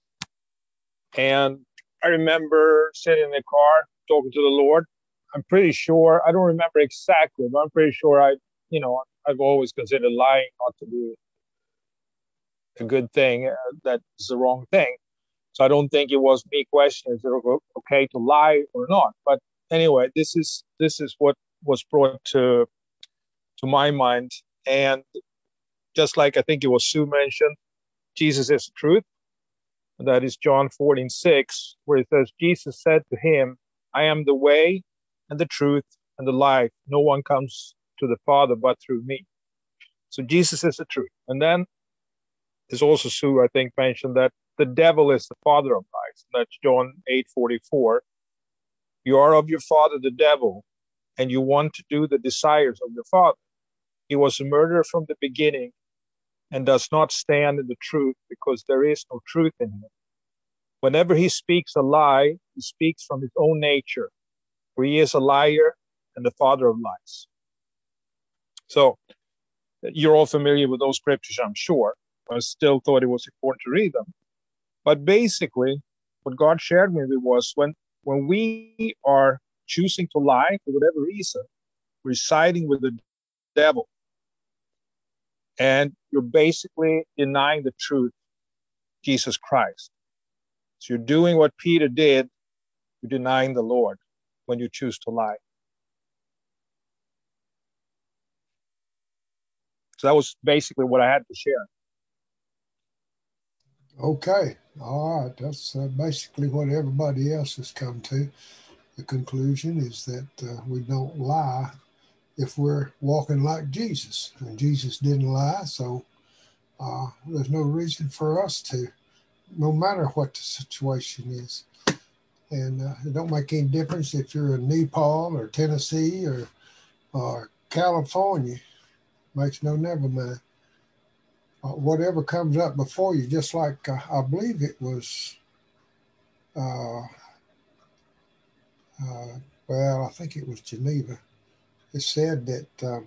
And I remember sitting in the car talking to the Lord. I'm pretty sure, I don't remember exactly, but I'm pretty sure I've always considered lying not to be a good thing. That's the wrong thing. So I don't think it was me questioning, is it okay to lie or not? But anyway, this is what was brought to my mind. And just like I think it was Sue mentioned, Jesus is the truth. And that is John 14:6, where it says, Jesus said to him, I am the way and the truth and the life. No one comes to the Father but through me. So Jesus is the truth. And then there's also Sue, I think, mentioned that the devil is the father of lies. That's John 8:44. You are of your father, the devil, and you want to do the desires of your father. He was a murderer from the beginning and does not stand in the truth because there is no truth in him. Whenever he speaks a lie, he speaks from his own nature, for he is a liar and the father of lies. So you're all familiar with those scriptures, I'm sure. I still thought it was important to read them. But basically, what God shared with me was when we are choosing to lie for whatever reason, we're siding with the devil. And you're basically denying the truth, Jesus Christ. So you're doing what Peter did, you're denying the Lord when you choose to lie. So that was basically what I had to share. Okay. All right. That's basically what everybody else has come to. The conclusion is that we don't lie if we're walking like Jesus. And Jesus didn't lie, so there's no reason for us to, no matter what the situation is. And it don't make any difference if you're in Nepal or Tennessee or California. Makes no never mind. Whatever comes up before you, just like I believe it was, well, I think it was Geneva. It said that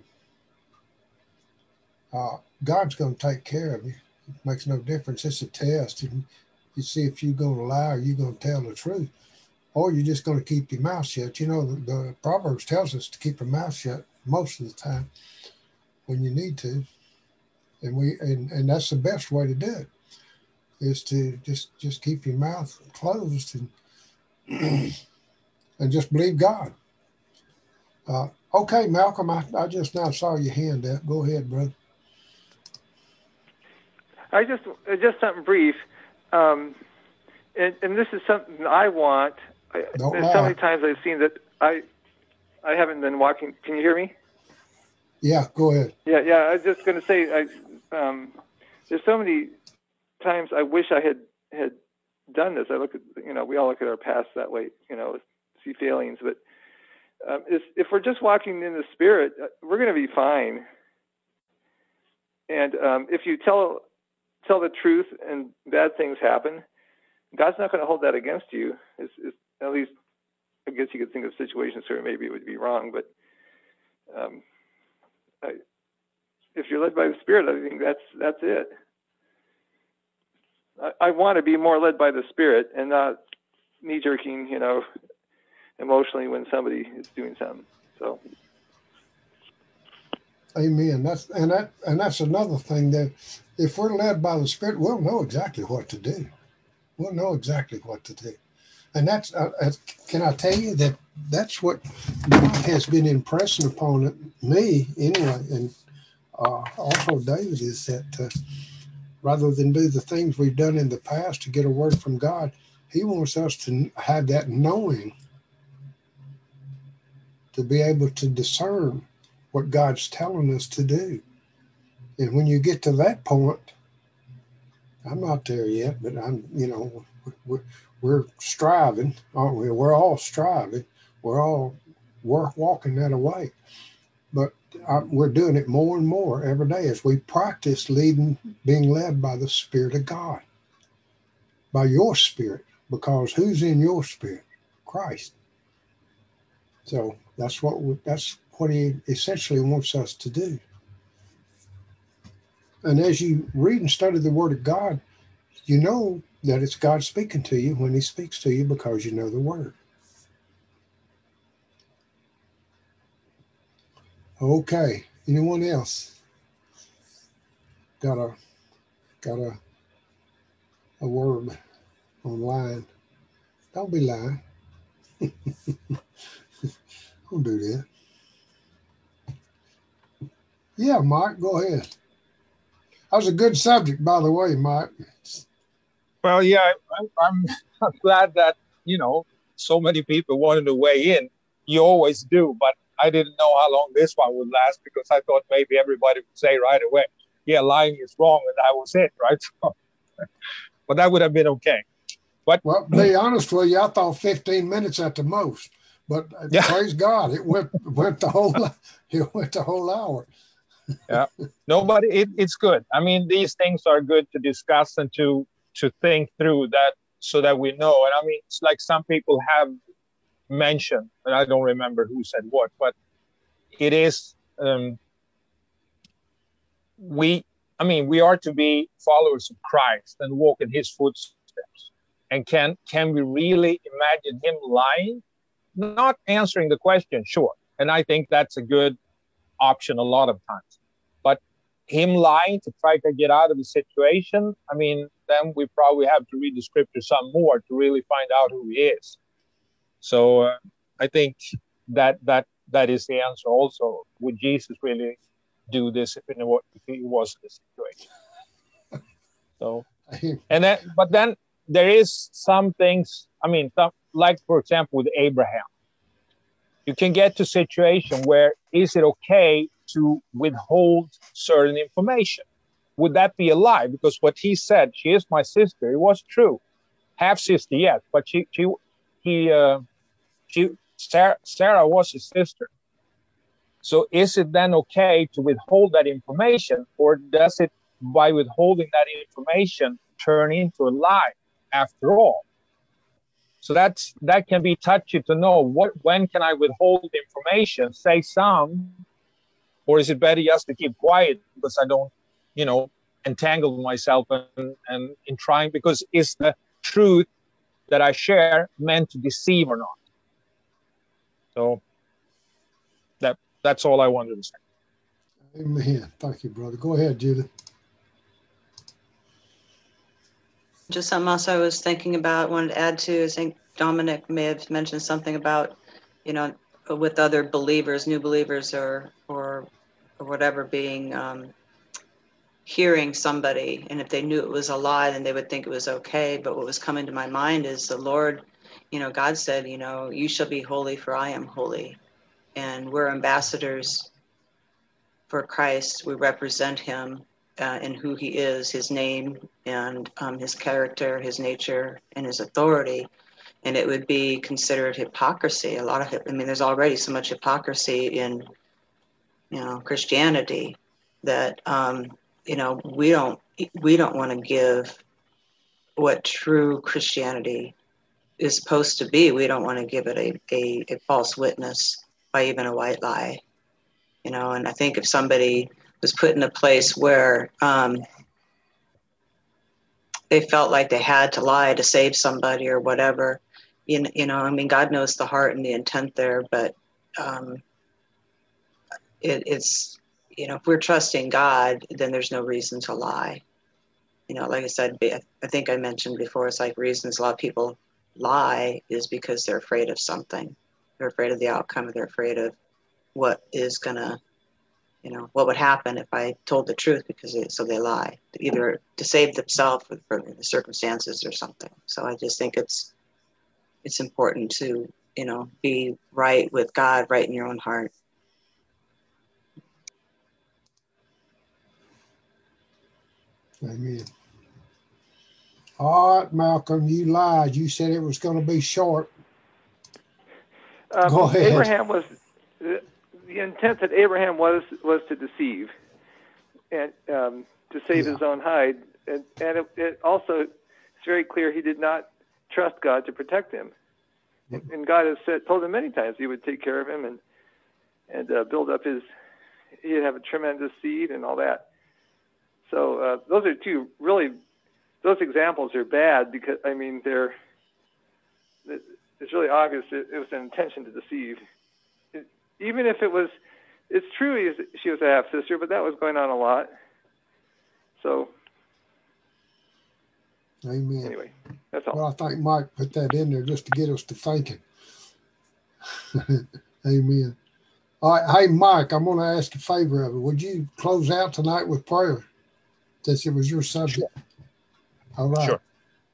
God's going to take care of you. It makes no difference. It's a test. And you see if you're going to lie or you're going to tell the truth, or you're just going to keep your mouth shut. You know, the Proverbs tells us to keep our mouth shut most of the time when you need to. And that's the best way to do it, is to just keep your mouth closed and and just believe God. Okay, Malcolm, I just now saw your hand up. Go ahead, brother. I just something brief, and this is something I want. There's so many times I've seen that I haven't been walking. Can you hear me? Yeah, go ahead. Yeah. I was just going to say, there's so many times I wish I had done this. I look at, we all look at our past that way, see failings. But if we're just walking in the Spirit, we're going to be fine. And if you tell the truth and bad things happen, God's not going to hold that against you. It's at least, I guess you could think of situations where maybe it would be wrong, but if you're led by the Spirit, I think that's it. I want to be more led by the Spirit and not knee-jerking, emotionally when somebody is doing something. So, amen. That's another thing, that if we're led by the Spirit, we'll know exactly what to do. We'll know exactly what to do. And that's, can I tell you that that's what God has been impressing upon me anyway, and also David, is that rather than do the things we've done in the past to get a word from God, he wants us to have that knowing, to be able to discern what God's telling us to do. And when you get to that point, I'm not there yet, but we're striving, aren't we? We're all striving. We're walking that way. But we're doing it more and more every day as we practice being led by the Spirit of God, by your Spirit, because who's in your spirit? Christ. So that's what he essentially wants us to do. And as you read and study the Word of God, you know that it's God speaking to you when he speaks to you, because you know the Word. Okay. Anyone else got a word online? Don't be lying. Don't do that. Yeah, Mike, go ahead. was a good subject, by the way, Mike. Well, yeah, I'm glad that, so many people wanted to weigh in. You always do, but I didn't know how long this one would last because I thought maybe everybody would say right away, yeah, lying is wrong, and that was it, right? So, but that would have been okay. But well, to be honest with you, I thought 15 minutes at the most. But yeah. Praise God, it went the whole hour. Yeah, no, but it's good. I mean, these things are good to discuss and to think through that so that we know. And I mean, it's like some people have mentioned, and I don't remember who said what, but it is we are to be followers of Christ and walk in his footsteps. And can we really imagine him lying? Not answering the question, sure. And I think that's a good option a lot of times. But him lying to try to get out of the situation, I mean, then we probably have to read the scripture some more to really find out who he is. So I think that is the answer also. Would Jesus really do this if he was in this situation? So, but then there is some things, like, for example, with Abraham, you can get to a situation where is it okay to withhold certain information? Would that be a lie? Because what he said, she is my sister, it was true. Half sister, yes, but Sarah was his sister. So is it then okay to withhold that information, or does it, by withholding that information, turn into a lie after all? So that can be touchy to know. When can I withhold information, say some, or is it better just to keep quiet because I don't, entangle myself and in trying, because is the truth that I share meant to deceive or not? So that's all I wanted to say. Amen. Thank you, brother. Go ahead, Judith. Just something else I was thinking about, wanted to add to, I think Dominic may have mentioned something about, with other believers, new believers or whatever, being hearing somebody, and if they knew it was a lie, then they would think it was okay. But what was coming to my mind is the Lord, God said, you shall be holy for I am holy. And we're ambassadors for Christ. We represent him in who he is, his name, and his character, his nature, and his authority. And it would be considered hypocrisy. A lot of it. There's already so much hypocrisy in, Christianity that, we don't want to give what true Christianity is supposed to be. We don't want to give it a false witness by even a white lie. And I think if somebody was put in a place where they felt like they had to lie to save somebody or whatever, God knows the heart and the intent there, but it's, if we're trusting God, then there's no reason to lie. Like I said, I think I mentioned before, it's like reasons a lot of people lie is because they're afraid of something. They're afraid of the outcome, or they're afraid of what is gonna, what would happen if I told the truth, so they lie, either to save themselves or for the circumstances or something. So I just think it's important to, be right with God, right in your own heart. Amen. All right, Malcolm, you lied. You said it was going to be short. Go ahead. Abraham was, the intent that Abraham was to deceive and to save his own hide. And it also, it's very clear he did not trust God to protect him. And God has told him many times he would take care of him and build up he'd have a tremendous seed and all that. So those are two really, those examples are bad because, it's really obvious it was an intention to deceive. Even if it's true she was a half-sister, but that was going on a lot. So, amen. Anyway, that's all. Well, I think Mike put that in there just to get us to thinking. Amen. All right. Hey, Mike, I'm going to ask a favor of you. Would you close out tonight with prayer? since it was your subject. All right. Sure.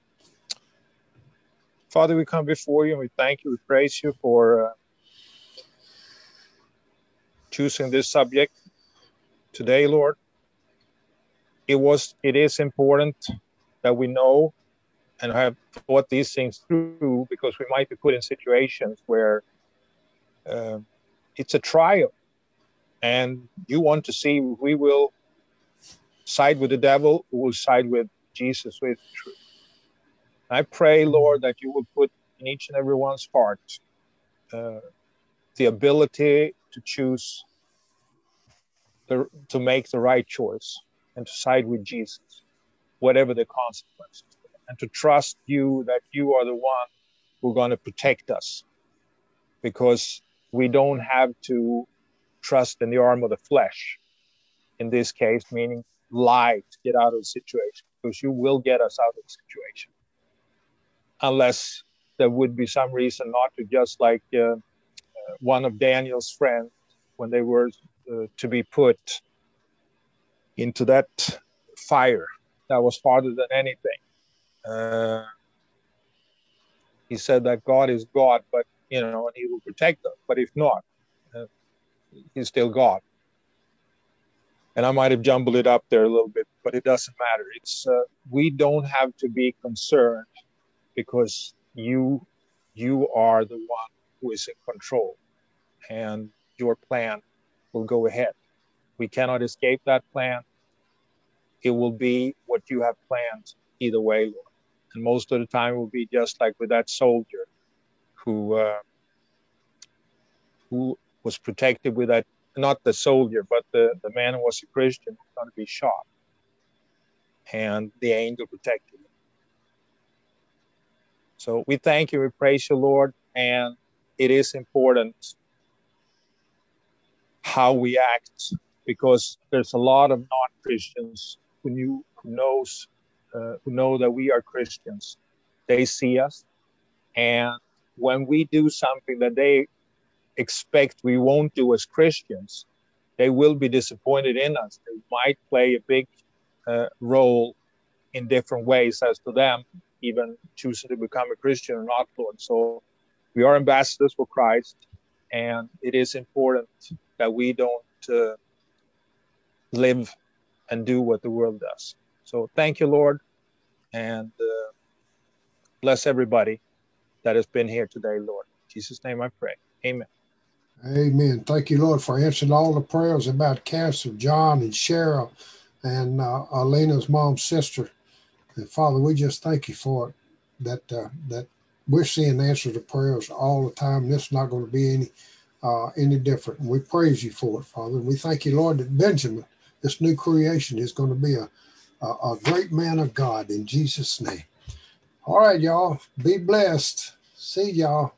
Father, we come before you and we thank you, we praise you for choosing this subject today, Lord. It is important that we know and have thought these things through, because we might be put in situations where it's a trial, and you want to see if we will side with the devil or will side with Jesus, with truth. I pray, Lord, that you will put in each and every one's heart the ability to choose, to make the right choice and to side with Jesus, whatever the consequences, and to trust you that you are the one who's going to protect us, because we don't have to trust in the arm of the flesh, in this case, meaning lie to get out of the situation, because you will get us out of the situation. Unless there would be some reason not to, just like one of Daniel's friends, when they were to be put into that fire that was harder than anything. He said that God is God, but, and he will protect us. But if not, he's still God. And I might have jumbled it up there a little bit, but it doesn't matter. It's we don't have to be concerned, because you are the one who is in control, and your plan will go ahead. We cannot escape that plan. It will be what you have planned either way, Lord. And most of the time it will be just like with that soldier who was protected with that, not the soldier, but the man who was a Christian was going to be shot. And the angel protected him. So we thank you, we praise you, Lord, and it is important how we act, because there's a lot of non-Christians who know that we are Christians. They see us, and when we do something that they expect we won't do as Christians, they will be disappointed in us. They might play a big role in different ways as to them even choosing to become a Christian or not, Lord. So we are ambassadors for Christ, and it is important that we don't live and do what the world does. So thank you, Lord, and bless everybody that has been here today, Lord. In Jesus' name I pray. Amen. Amen. Thank you, Lord, for answering all the prayers about cancer, John and Cheryl and Alina's mom's sister. And Father, we just thank you for it, that we're seeing answers to prayers all the time. This is not going to be any different. And we praise you for it, Father. And we thank you, Lord, that Benjamin, this new creation, is going to be a great man of God in Jesus' name. All right, y'all. Be blessed. See y'all.